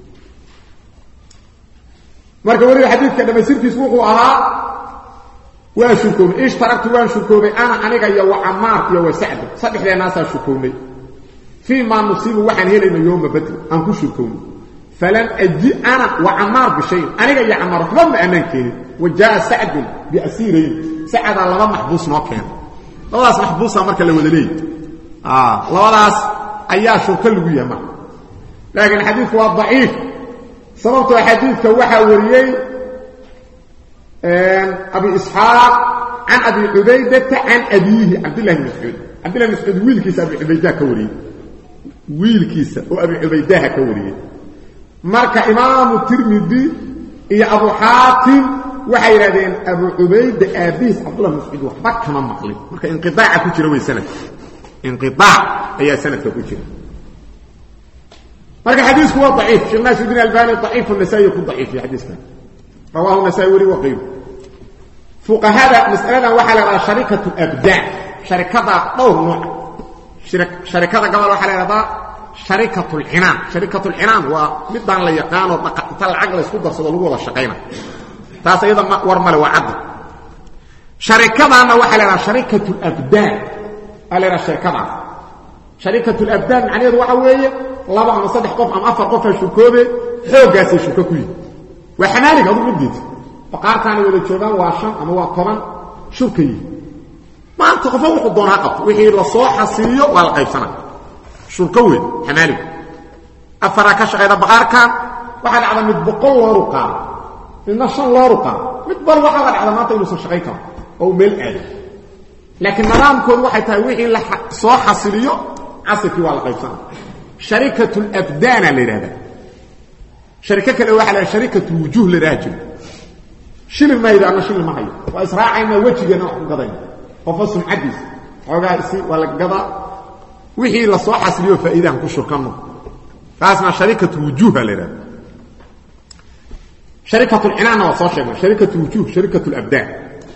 marka wari xadiidka dhameystirkiisu wuxuu ahaa waa shukoob ishtaraktu waan shukoobay ana aniga iyo Ammar iyo Sa'd saddexdeena sa shukoobay fi ma nusibu waxaan helayna yoom badr aan ku shukoobay falan aji ana wa Ammar bishay aniga iyo Ammar waxba ma amankeeni wajaa Sa'd bi asirin Sa'd laba mahbuus noo keen labadaas mahbuusa marka la wada leeyay ah labadaas ayaa shukal lagu yamaa لكن الحديث هو ضعيف سببت الحديث كوحا وريي أبي إسحاق عن أبي عبيدة عن أبيه عبد الله بن مسعود عبد الله بن مسعود ويل كيس أبي عبيدة كوري ويل كيس وأبي عبيدة كوري مركا إمام الترمذي إيا أبو حاتم وحيرادين أبو عبيدة أبيس عبد الله بن مسعود وحبك كمان مقلي مركا انقطاع كتير وي سنة انقطاع أي سنة كتير مركا حديث هو ضعيف شيخ ناصر الدين الألباني ضعيف والنسائي يكون ضعيف في حديثنا رواه النسائي وقيل فقهاء مسألة وحل على شركة الأبداع شركة دور نوع شركة قبل وحل على شركة العنان شركة العنان ومدان لا يقان وطاقة العقل يسكت صدلوه ولا شقينا تاس أيضا ورمل وعد شركة أنا وحل على شركة الأبداع على شركة شركة الأبداع معناه وحوية laba ama saddex qof ama afar qof shukoobe xoogaas shukakuy waxanaaliga hadu midid faqaartaan wada joogan waa shan ama waa toban shukay maanta qof wuxuu doonaa qabto wixii la soo xasiyo waa la qaybsana shukawe xanaaliga afara ka shaqeeyda baqaarkan waxa dhacda mid boqol loo ruqaa inna shan loo ruqaa mid bar waxa dhacda maanta inuu soo shaqeey karo oo meel aad laakiin nidaamkoodu waxay tahay wixii la soo xasiliyo asiki waa la qaybsana شركة الأبدان لهذا شركة كلا واحدة شركة وجوه لراجل shilin ma yidhaahno shilin ma hayo waa israacayna wejigeena wax ku gadayna qofa sumcadiis xoogaa isi waa la gadaa wixii la soo xasiliyo faa'iidaan ku shurkano taasna sharikatu wujuha leeyahay sharikatu al-inana wa soo sheegay sharikatu wujuh sharikatu al-abdaan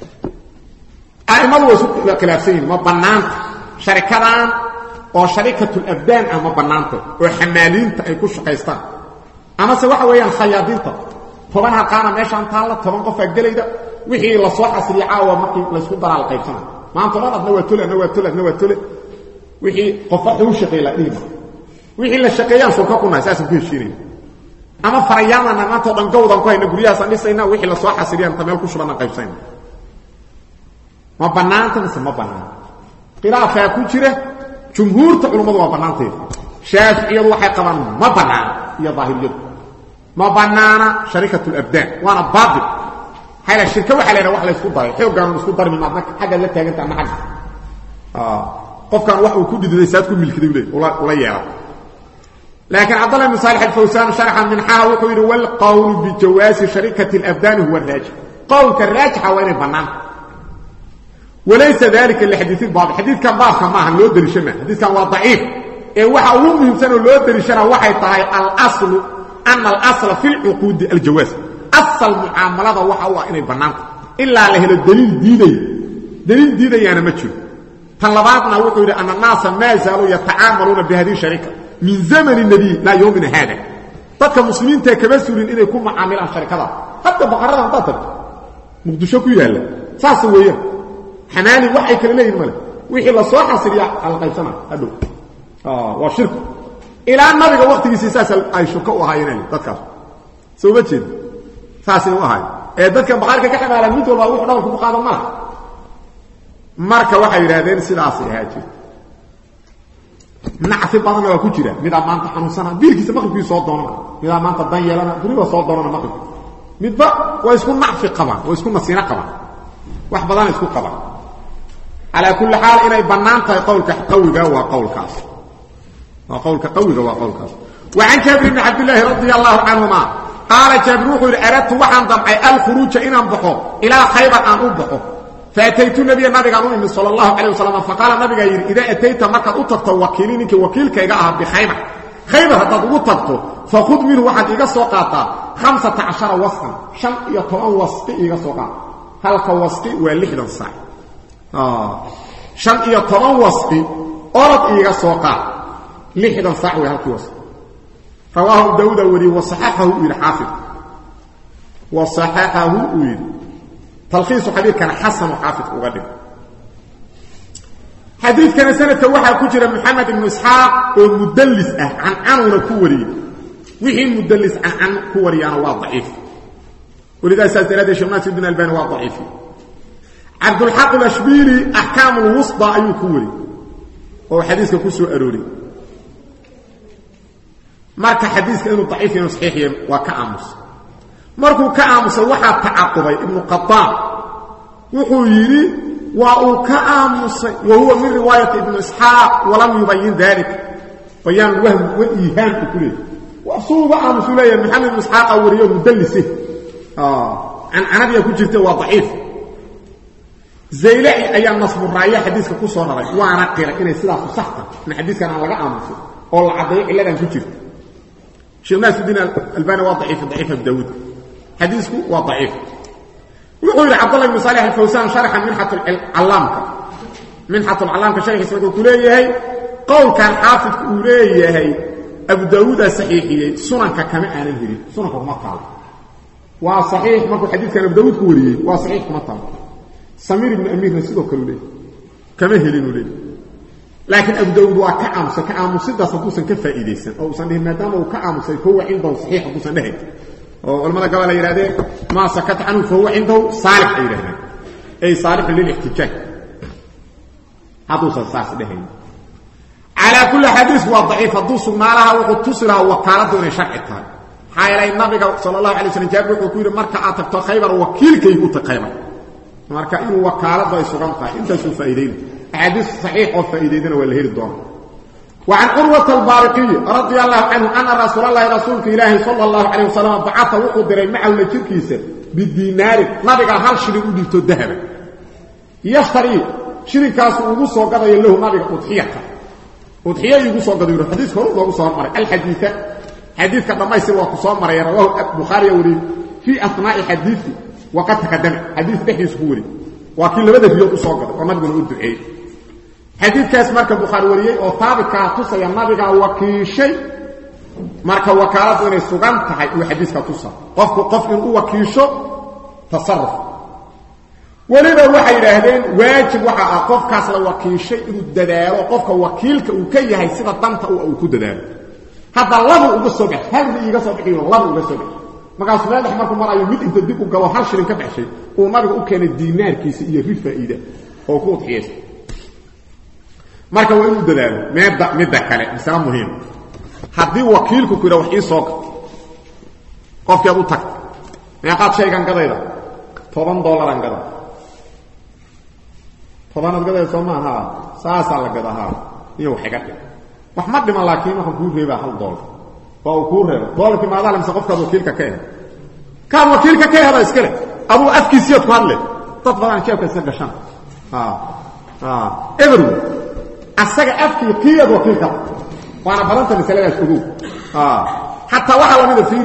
aimadu wasu khilaafsan ma banaan sharikadan oo sharikatu al-abdaan ama banaanto oo xamaaliinta ay ku shaqeystaan ama se waxa weeyaan khayaadinta toban halqaana meeshan taala toban qof galayda wixii la soo xasiliyo caawa markii la isku daraal qaybsana maanta dadna waa tole ana waa tole ana waa tole wixii qof uu shaqeeyay dhima wixii la shaqeeyaan soo ka kuna asaasan ku heshiinay ama farayana maanta dhan gowdan ku hayna guriyaas dhisayna wixii la soo xasiliyaan tameel ku shubana qaybsayna ma banaanta mise ma banaan khilaafa ku jira jumhuurta culimadu waa banaantay shaafiiciyadu waxay qabaan ma banaan iyo daahiriyadu ma banaana sharikatul abdaan waana baadil hayla shirka waxa leeyahay wax la isku daray xoogan isku darmi maadna xaga la taaganta ama xaga ah qofkan wax uu ku diiday saad ku milkiday ula yeelay لكن عبد الله بن صالح الفوزان شرحا من حا وقيل والقول بجواز شركه الابدان هو الراجح قول كالراجح وين بنان وليس ذلك اللي حديث بعض حديث كان بعض كما لو دريشنا حديث كان ضعيف اي waxa uu muhiimsan loo darishana waxay tahay al asl an al asl fi al uqud al jawaz asl muamalada waxa waa inay banaan illa la helo dalil diiday dalil diidayana ma jiro tan labaadna wuxuu yiri anna naas ma zaalu yata'amaluna bi hadhihi sharika min zaman an-nabi la yawmin hada dadka muslimiinta kaba suurin inay ku macaamilaan sharikada hatta baqarada dadka muqdisho ku yaala saas weeyaan xanaani waxay kala leeyihiin male wixii la soo xasiliya al qaybsana hadhow اه وشرك الى النبي وقتي ساس اي شركه u haayeen dadkaas soo ma jeed saasina u haay ee dadka baqarka ka xamaalan mid walba wuxuu dhawr ku qaadan ma marka waxa yiraahdeen sidaas ay haajir nacfi badan waa ku jira mid amaanta xanuunsana biirkiisa maqlkiisa soo doonana mid amaanta dan yeelana guriga soo doonana maqlkiisa midba waa isku nacfi qabaan waa isku nasiina qabaan wax badan isku qabaan ala kulli haal inay banaanta qowlka qawiga waa qowlkaas وقولك قوي وقولك وعن جابر بن عبد الله رضي الله عنهما قال جابر وقال أردت وحن ضمعي الخروج إن أنبحه إلى خيبر أن أنبحه فأتيت النبي النبي صلى الله عليه وسلم فقال النبي إذا أتيت مكة أطلت وكيلينك وكيلك إيقاها بخيبر خيبر هتطلت فخذ منه واحد إيقا سوقاتا خمسة عشر وسطا شن يطوان وسطي إيقا سوقاتا هلك وسطي واللحدا الصعي آه. شن يطوان وسطي أرد إيقا سوقاتا لحدا صعوي هالكي وصف رواه داود وري وصححه إلى حافظ وصححه إلى تلخيص حديث كان حسن وحافظ وغدر حديث كان سنة واحد كجر محمد بن إسحاق ومدلس عن عنه كوري وحين مدلس عن عن كوري أنا ضعيف ولذا سألت هذا شماس بن الباني ضعيف عبد الحق الأشبيلي أحكام الوسطى أي كوري وهو حديث كسو أروري marka xadiiska inuu dhaif iyo saxiix waa ka aamus markuu ka aamus waxa tacaqubay ibn qattan wuxuu yiri waa uu ka aamusay wahuwa min riwayat ibn ishaq walam yubayyin dhalik bayan wahm wa ihan kulli wasuuba aamus leeyahay muhammad ibn ishaq wariyo mudallisi ah an anabiya ku jirta waa dhaif zaylai ayaa nasbu raaya xadiiska ku soo raray waana qira inay sidaas saxta in xadiiskan laga aamuso oo la cadeeyo iladan ku jirta شيخ ناس الدين الباني وضعيف ضعيف بداود حديثه وضعيف ويقول عبد الله بن صالح الفوزان شرحا منحة العلامة منحة العلامة شرح اسمه كليه قول كان حافظ كليه ابو داود صحيحيه سنن كما انا هري سنن كما قال وصحيح ما حديث كان ابو داود كوريه وصحيح كما قال سمير بن امير نسيده كليه كما هلينو ليه لكن ابو داود وكعامس كعامس ده صدوسن كفائديسن او سنه ما دام وكعامس هو عنده صحيح ابو سنه او لما قال لا يراده ما سكت عنه فهو عنده صالح يراده اي صالح للاحتجاج حدوث الصاص ده على كل حديث هو ضعيف الضوس ما لها وقتصرها وكالته شرعتها حيلا النبي صلى الله عليه وسلم جاب له كوير marka aad tagto khaybar wakiilkay u taqayma marka inuu wakaalada ay sugan tahay inta soo faa'iideyn حديث صحيح وفائدتنا ولا هي الدور وعن عروة البارقي رضي الله عنه أن رسول الله رسولك إلهي صلى الله عليه وسلم بعث وقدر معه لجركيسة بالدينار نبي هل شرين وديبتو الذهب يشتري شرين كاسو ugu soo gaday lahu nabiga udxiyada udxiya ugu soo gaday xadiis hore ugu soo maray alxadiisa xadiiska dhamaysi waa ku soo maray rawahu bukhari wari fi asnaa'i xadiisi waqad taqaddama xadiis dhexdiis ku wari waa kii labada fiyo u soo gaday oo nabiga uu duceeyay xadiiskaas marka bukhari wariyay oo taabika tusaya nabiga wakiishay marka wakaaladu inay sugan tahay uu xadiiska tusa qofku qof inuu wakiisho tasarruf waliba waxay yiraahdeen waajib waxa ah qofkaas la wakiishay inuu dadaalo qofka wakiilka uu ka yahay sida danta uu ku dadaalo hada laba uga soo bixi hal iiga soo bixi laba uga soo bixi markaas meel markuu marayo mid inta dib u galo hal shilin ka baxshay uu nabiga u keenay diinaarkiisa iyo rifaa'ida oo ku udxiyay marka waa inuu dadaalo meeda mid kale isla muhiim hadii wakiilku ku yiraahdo wixii soo qofkii aad u tagtay meeqaad shaygan gadayda toban dollar aan gaday toban ad gaday soo maaha saasa la gadaha iyo xiga wax ma dhima laakiin waxa ku reeba hal dollar oo ku reeba dollarki ma daalim sa qofka wakiilka ka yahay ka wakiilka ka yahay iskale abu afkiisiyad ku hadle dad badan jeebka iska gashan ha ha every asaga afkii qiyad wakiilka وانا برنت مثلا اسلوب اه حتى waxa la mid fiir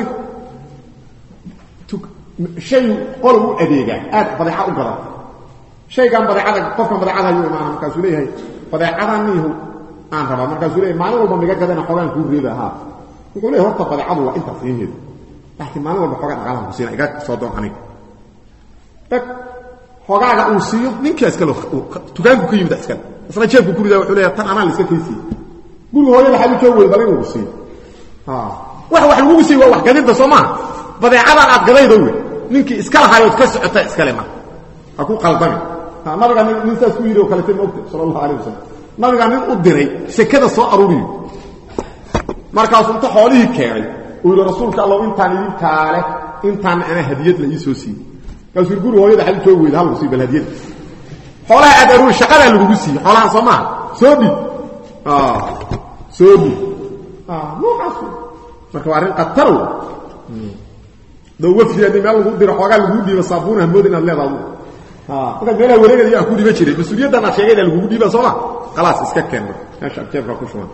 shay qolbu adeega aad badeeca u gala shaygan badeecada qofka badeecada ayuu imaan markaas uu leeyahay badeecadanihu aan raba markaas uu leeyahay maalin walba miga gadana xogaan ku reeba ha wuxuu leeyahay horta badeecadu waa inta fiineed laakiin maalin walba xogaan qalan ku siina iga soo doon aniga tak xogaaga uu siiyo ninkaas kale tugaanku ku yimid iska isla jeebku ku ridaa wuxuu leeyahay tan anaa iska kiisi guriga hooyada xalu joog way balay uu sii ha wax wax lagu sii waa wax gadida Soomaa badeecada aad gadaydo way ninkii iska lahayo ka socota iska lema ha ku qaldan ha nabiga nin saas ku yiri oo kale tii moogtay sallallahu alayhi wasallam nabiga nin u diray sekada soo aruuriyo markaas uu xoolihii keenay uu rasuulka Allah intaan idin kaale intaan ana hadiyad la ii soo sii kaas guriga hooyada xalu joog way hal sii bal hadiyad xoolaha aad aruur shaqada lagu sii xoolaha Soomaa soo dhib ah سودي اه مو حصل marka warin qatar dawad fiican meel lagu diro xogaa lagu dhiibo saabuun ahmood inaad leedahay ha marka meel wareegaya ku dhiiba jiray mas'uuliyadda na sheegay lagu dhiiba Soomaa خلاص iska keen meesha jeebka ku shuban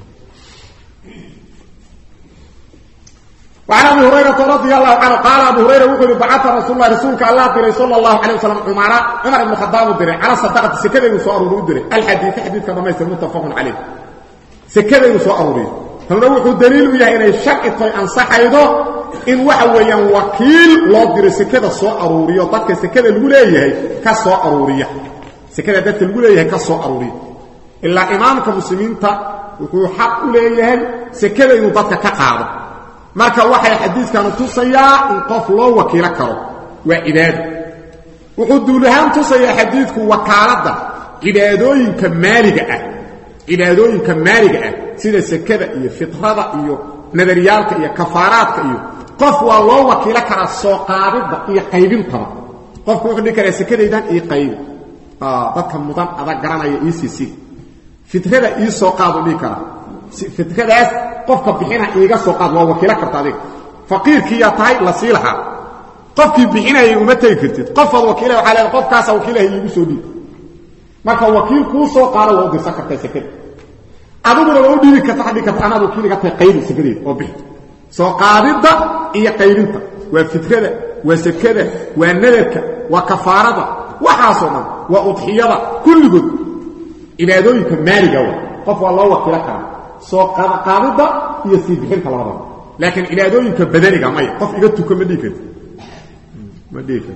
وعن ابي هريره رضي الله عنه قال ابو هريره وقال بعث رسول الله رسولك الله صلى الله عليه وسلم عمر عمر بن الخطاب دري على صدقه سكده وصار ودري الحديث حديث كما متفق عليه سكده soo aruuriyo hawna wuxuu daliil u yahay inay sharci tahay ansaxaydo in waxa weeyaan wakiil loo diro sekada soo aruuriyo dadka sekada lagu leeyahay ka soo aruuriya sekada dadka lagu leeyahay ka soo aruuriyo illa imaamka muslimiinta wuxuu xaq u leeyahay sekada inuu dadka ka qaado marka waxay xadiiskan tusayaa in qof loo wakiila karo waa ibaado wuxuu duulahan tusayaa xadiisku wakaalada ibaadooyinka maaliga ah ibaadooyinka maaliga ah sida sekada iyo fitrada iyo nadariyalka iyo kafaaraadka iyo qof waa loo wakiila kara soo qaadida iyo qaybinta qof wuxuu dhigay sekadaydan iyo qayb ah dadka mudan adag garanaya E C C fitrada iyo soo qaado dhigara fitradaas qofka bixina iiga soo qaad waa wakiila karta adig faqiirkii ya tahay la siilaha qofkii bixinaya uma tay kartid qof wad wakiila waxa la qofkaas wakiilaha iigu soo dhig marka wakiil ku soo qaado loo dirsan karta sekada aduguna loo dhiibi karta hadii ka taanadu wakiilka tay qayb sekadeed oo bixi soo qaadida iyo qaybinta waa fitrada waa sekada waa nadarka waa kafaarada waxa soo dhan waa udxiyada kulligood ibaadooyinka maaliga waa qof waa loo wakiila kara soo qaadida iyo sii bixinta labada laakiin ibaadooyinka badaniga ma qof iga tukama dhigay ma dhigay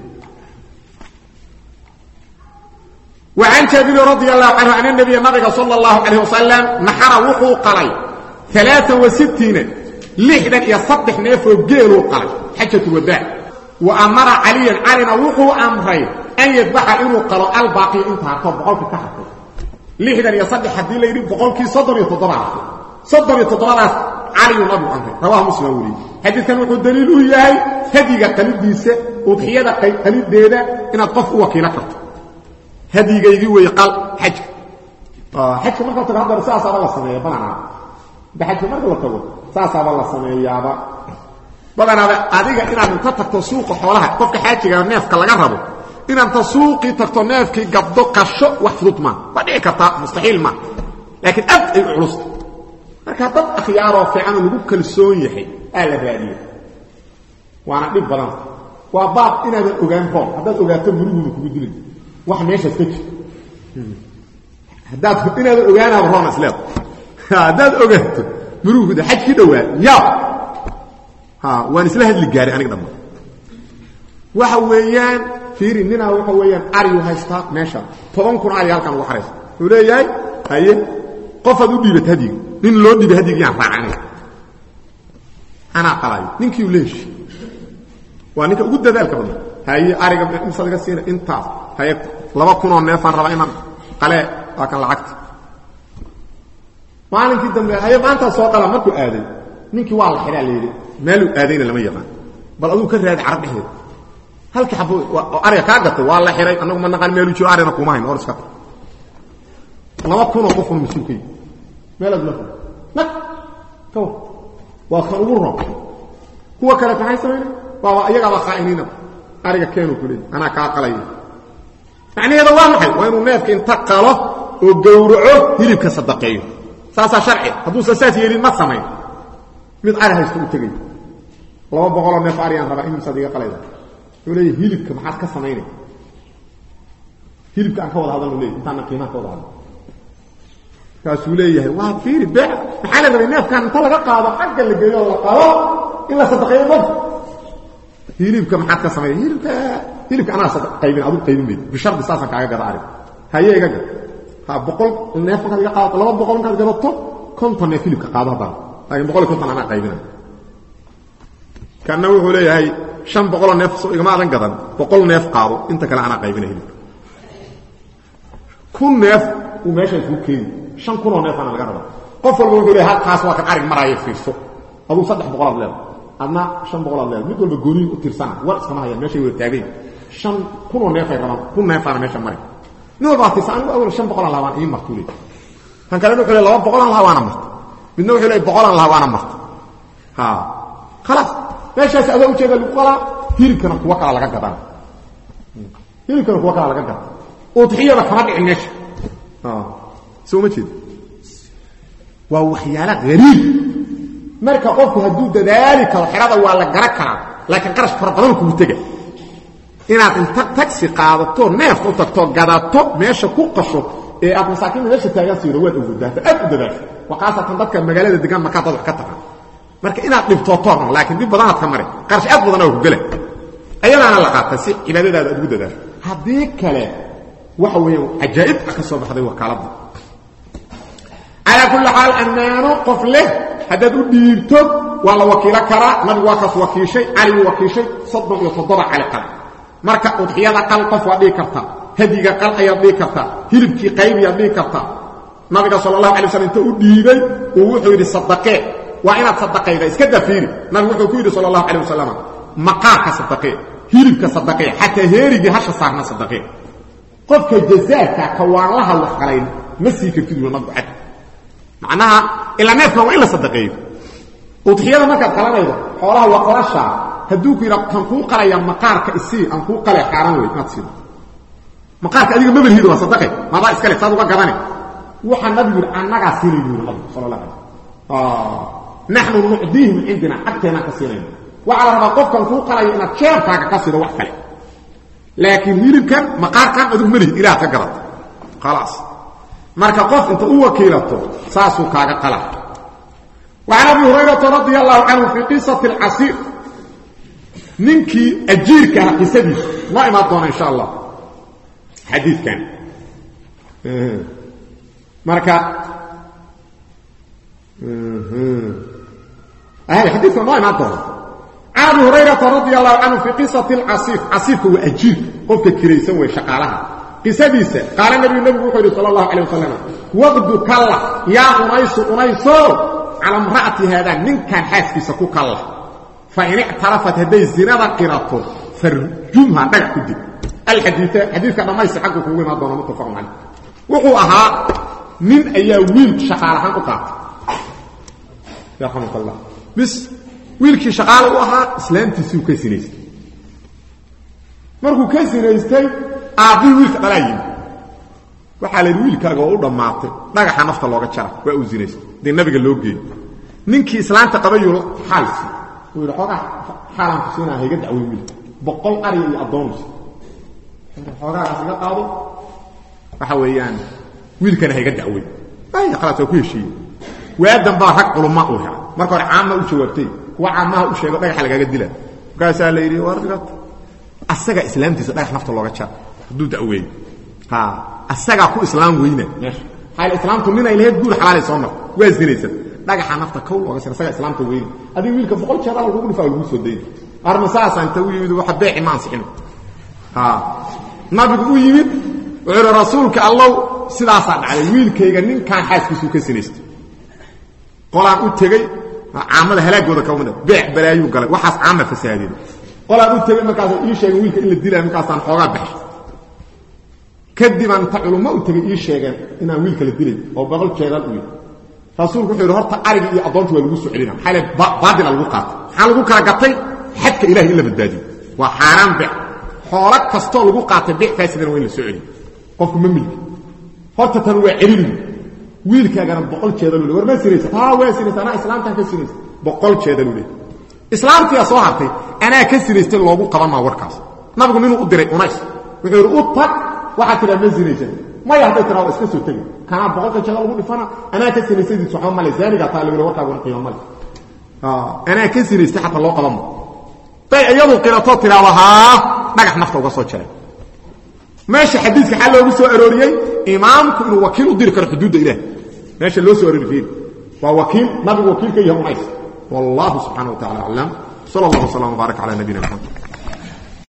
وعن جابر رضي الله عنه أن النبي النبي صلى الله عليه وسلم نحر وحو قلي ثلاثة وستين لحدا يصدح نيفو جيرو قلي حجة الوداع وأمر عليا علينا وحو أمرين أن يذبح إنه قلو الباقي انتهى فبقولك كحفظ لحدا يصدح حدي لا يريد بقولك صدر يتضرع صدر يتضرع علي النبي أمرين رواه مسلم ولي حديث كان وحو الدليل إياهي هديك قليل ديسة وضحية قليل ديدا إن الطف وكيلك هديغيدي وي قال حج اه حج marka taga hadar saasa la sameeyo bana baxaj marka la tago saasa la sameeyaaba badana adiga inaad inta tagto suuqa xoolaha qofka xaajiga neefka laga rabo inaad suuqi tagto neefkii gabdo qasho wax fudud ma badii karta mustaxiil ma laakiin ab ay culus marka dad akhyaaro fiican lagu kalsoon yahay ala raadiyo waana dhib badan waa baab inaad ogaan roo hadaad ogaato murugu kugu dilay wax meesha iska jir hadaad inaad ogaana roon isleed hadaad ogaato murugu xaj ki dhawaa ya ha waan isla hadli gaari aniga dhamma waxa weeyaan fiiri nina waxa weeyaan ariyo haysta meesha toban kun ari halkan ugu xareys uu leeyahay haye qof aad u dhiibay hadiga nin loo dhiibay hadiga yaan raacay ana qalay ninkii u leesh waa ninka ugu dadaalka badan haye ariga inta laga siina intaas haye laba kun oo neef aan rabaa inaan qale waa kan lacagta maalinkii dambe haye maanta soo qala markuu aaday ninkii waa la xiraa leeyahay meel uu aadayna lama yaqaan bal aduu ka raad carab dhexdeed halka xabo ariga ka gatay waa la xiray anagu ma naqaan meel uu jiro arina kuma hayn orska laba kun oo qof oo masuulkay meel aad la fadhiyo nak to waa kan ugu roob kuwa kale maxay sameeyeen waa iyaga ba qaa'iniina ariga keenu kulay ana ka qalay macnaheedu waa maxay waa inuu neefka inta qalo oo gowraco hilibka sadaqeeyo saasa sharci haduu saas yeelin ma sameeyo mid ari haysto u tagay laba boqol oo neef ari aan raba in sadiga qalayda ولي هيلك ما حد كسمينه هيلك أنك وضع هذا ولي أنت أنا قيمة وضع هذا كاسوليه واحد فيري بيع محل من الناس كان طلع قاعد حق اللي جاي الله قالوا إلا صدقين بس هيلك ما حد كسمينه هيلك هيلك أنا صدق قيمين أبو قيمين بي بشرط أساسا كعجة قاعد عارف هيا يجا ها بقول الناس كان قاعد طلب بقول كان جربته كنت أنا هيلك قاعد هذا لكن بقول كنت أنا قيمين كان نوع ولي هاي شن بقول نفس إجماع رنجدان بقول نف قارو أنت كلا أنا قايبين هيك كل نف وماشي في كين شن كل نف أنا الجربة قفل بقول له هات خاص واحد عارف مرايه في السوق أبو صدق بقول له أنا شن بقول له مثل بقولين وترسان ورس كمان هي ماشي والتابين شن كل نف أنا كل نف أنا ماشي مري نو بعد تسان أول شن بقول له أنا إيه مقتولي كان كلامه يقول له بقول له أنا مقت بدنا يقول له بقول له أنا مقت ها خلاص meeshaas aad u jeedo qala hilibkana kuwa kala laga gadan hilibkana kuwa kala laga gadan oo tixiyada kama dhicin meesha ah soo ma jeed waa waxyaala gariib marka qofku haduu dadaali kala xirada waa la garan karaa laakiin qarash far badan ku taga inaad inta taxi qaadato neef u tagto gadato meesha ku qasho ee aad masaakiin meesha taagan siiro waa ugu daata aad u dadaal waqaasatan dadka magaalada degan marka dad ka tagaan marka inaad dhibto toorno laakiin dib badan aad ka maray qarsh aad badan oo galay ayana la qaatay si cibaadadaada aad ugu dadaal hadii kale waxa weeyo ajaa'ib ka soo baxday wakaalada ala kulli hal annanu qofle hadad u dhiibto wala wakiila kara nabi waa ka wakiishay ali wakiishay saddex iyo toddoba cali qal marka udhiyada qal qof waa dhig karta hadiga qal ayaa dhig karta hilibkii qayb ayaa dhig karta nabiga sallallahu alayhi wasallam inta u dhiibay oo wuxuu yiri sadaqee وإن تصدقي إذا كدفيري نحن كويد صلى الله عليه وسلم مقاك صدقي هيرك صدقي حتى هيرك هش صارنا صدقي قفك جزاك كوان لها وحقلين مسيك كده ونبعد معناها إلا نفهم وإلا صدقي وتحيانا ما كانت كلام أيضا حولها وقرشا هدوك يرى تنقوق على مقارك السي أنقوق على حرامي ما تصير مقارك أديك مبل هيدو صدقي ما ضاء إسكالي صادقا قباني وحا النبي يقول أنك سيري يقول الله صلى الله عليه وسلم آه نحن نعديه من عندنا حتى نكسرين وعلى ربا قفك نقول قرأي إنك شيرتك كسر وحفلي لكن هيرب كان مقار كان أدوك منه إله تقرأت خلاص ماركا قف انت هو كيلته ساسو كاغا قلا وعن ابي هريره رضي الله عنه في قصه العصير ننكي اجيرك قصدي ما امطون ان شاء الله حديث كان ماركا اهل حديث ما امطون عن ابي هريره رضي الله عنه في قصه العصير عصير هو اجير قلت كريسه وشقالها قصديسه قال النبي النبي صلى الله عليه وسلم وقد كلا يا انيس انيس على امراه هذا من كان حاسس كلا فان اعترفت هذه الزنا قراته فرجمها دغ الحديث حديث كان ما يسحقه هو ما دون متفق عليه وهو اها من اياويل شقالها قطع يا رحمه الله بس wiilkii shaqaale u ahaa islaamtiisuu ka sinaystay markuu ka sinaystay aabii wiilka dhalaayay waxaa la yidhi wiilkaaga oo u dhammaatay dhagaxa nafta looga jara waa uu sinaystay dee nabiga loo geeyey ninkii islaanta qabayuu xaalsi uu yidhi xoogaa xaalan ku siinaa hayga dacway wiilka boqol ari iyo addoonsi xoogaagaas iga qaado waxa weeyaan wiilkana hayga dacway ay khalaas waa ku heshiiyey waadan baa rag culumma u helay marka hore caama u jawaabtay kuwa caamaha u sheego dhagaxa lagaga dila markaasaa la yidhi wardigat asaga islaamtiisa dhagax nafta looga jara hadduu dacweey ha asagaa ku islaam weyna meesha xayl islaamtu nin ay lahayd guur xalaalay soo mar waa zinaysan dhagaxa nafta kow looga jara asagaa islaamta weyna adii wiilka boqol jeer lagu dhifaa lagu soo deeyay arma saasa inta uu yimid waxa beeci ma ansixin ha nabigu u yimid wuxuu rasuulka allah sidaas dhacay wiilkayga ninkan xaaskiisu ka sinaystay qolaan u tagay caamada halaagooda ka wada beec balaayu galay waxaas caama fasaadin qolaan u tagay markaas ii sheegay wiilka in la dilay markaas aan xoogaa baxay kadiban ta culumma u tagay ii sheegeen inaan wiilka la dilay oo boqol jeedal u yahay rasuulku wuxuu horta ariga iyo adoonta waa lagu soo celina xalay baadil lagu qaatay xal lagu kala gatay xadka ilaahay in la badbaadiyo waa xaraan beec xoolo kasto lagu qaatay beec faasidan waa in la soo celiyo qofku ma milki horta tan waa celin wiilkaagana boqol jeedal u war ma siraysa taa waa siraysa ana islaamtan ka siraysa boqol jeedal u islaamtiya soo hartay ana ka siraystay loogu qaban warkaas nabigu inuu u diray unays wuxuu u tag waxa tira ma siraysa ma yahay tira iska soo tagay kana boqol jeedal ugu dhifana ana ka siraystay suxuu ma leeyahay taa la warka ugu qiimo mal ah ana ka siraystay hatta loo qaban tay ayadu qirato tirawaha dhagax nafta uga soo jaray ماشي حديثك حل لو سو اروريي امامك انه وكيل ودير كر حدود الله ماشي لو سو اروريي ووكيل نبي وكيل كيه مايس والله سبحانه وتعالى اعلم صلى الله وسلم وبارك على نبينا محمد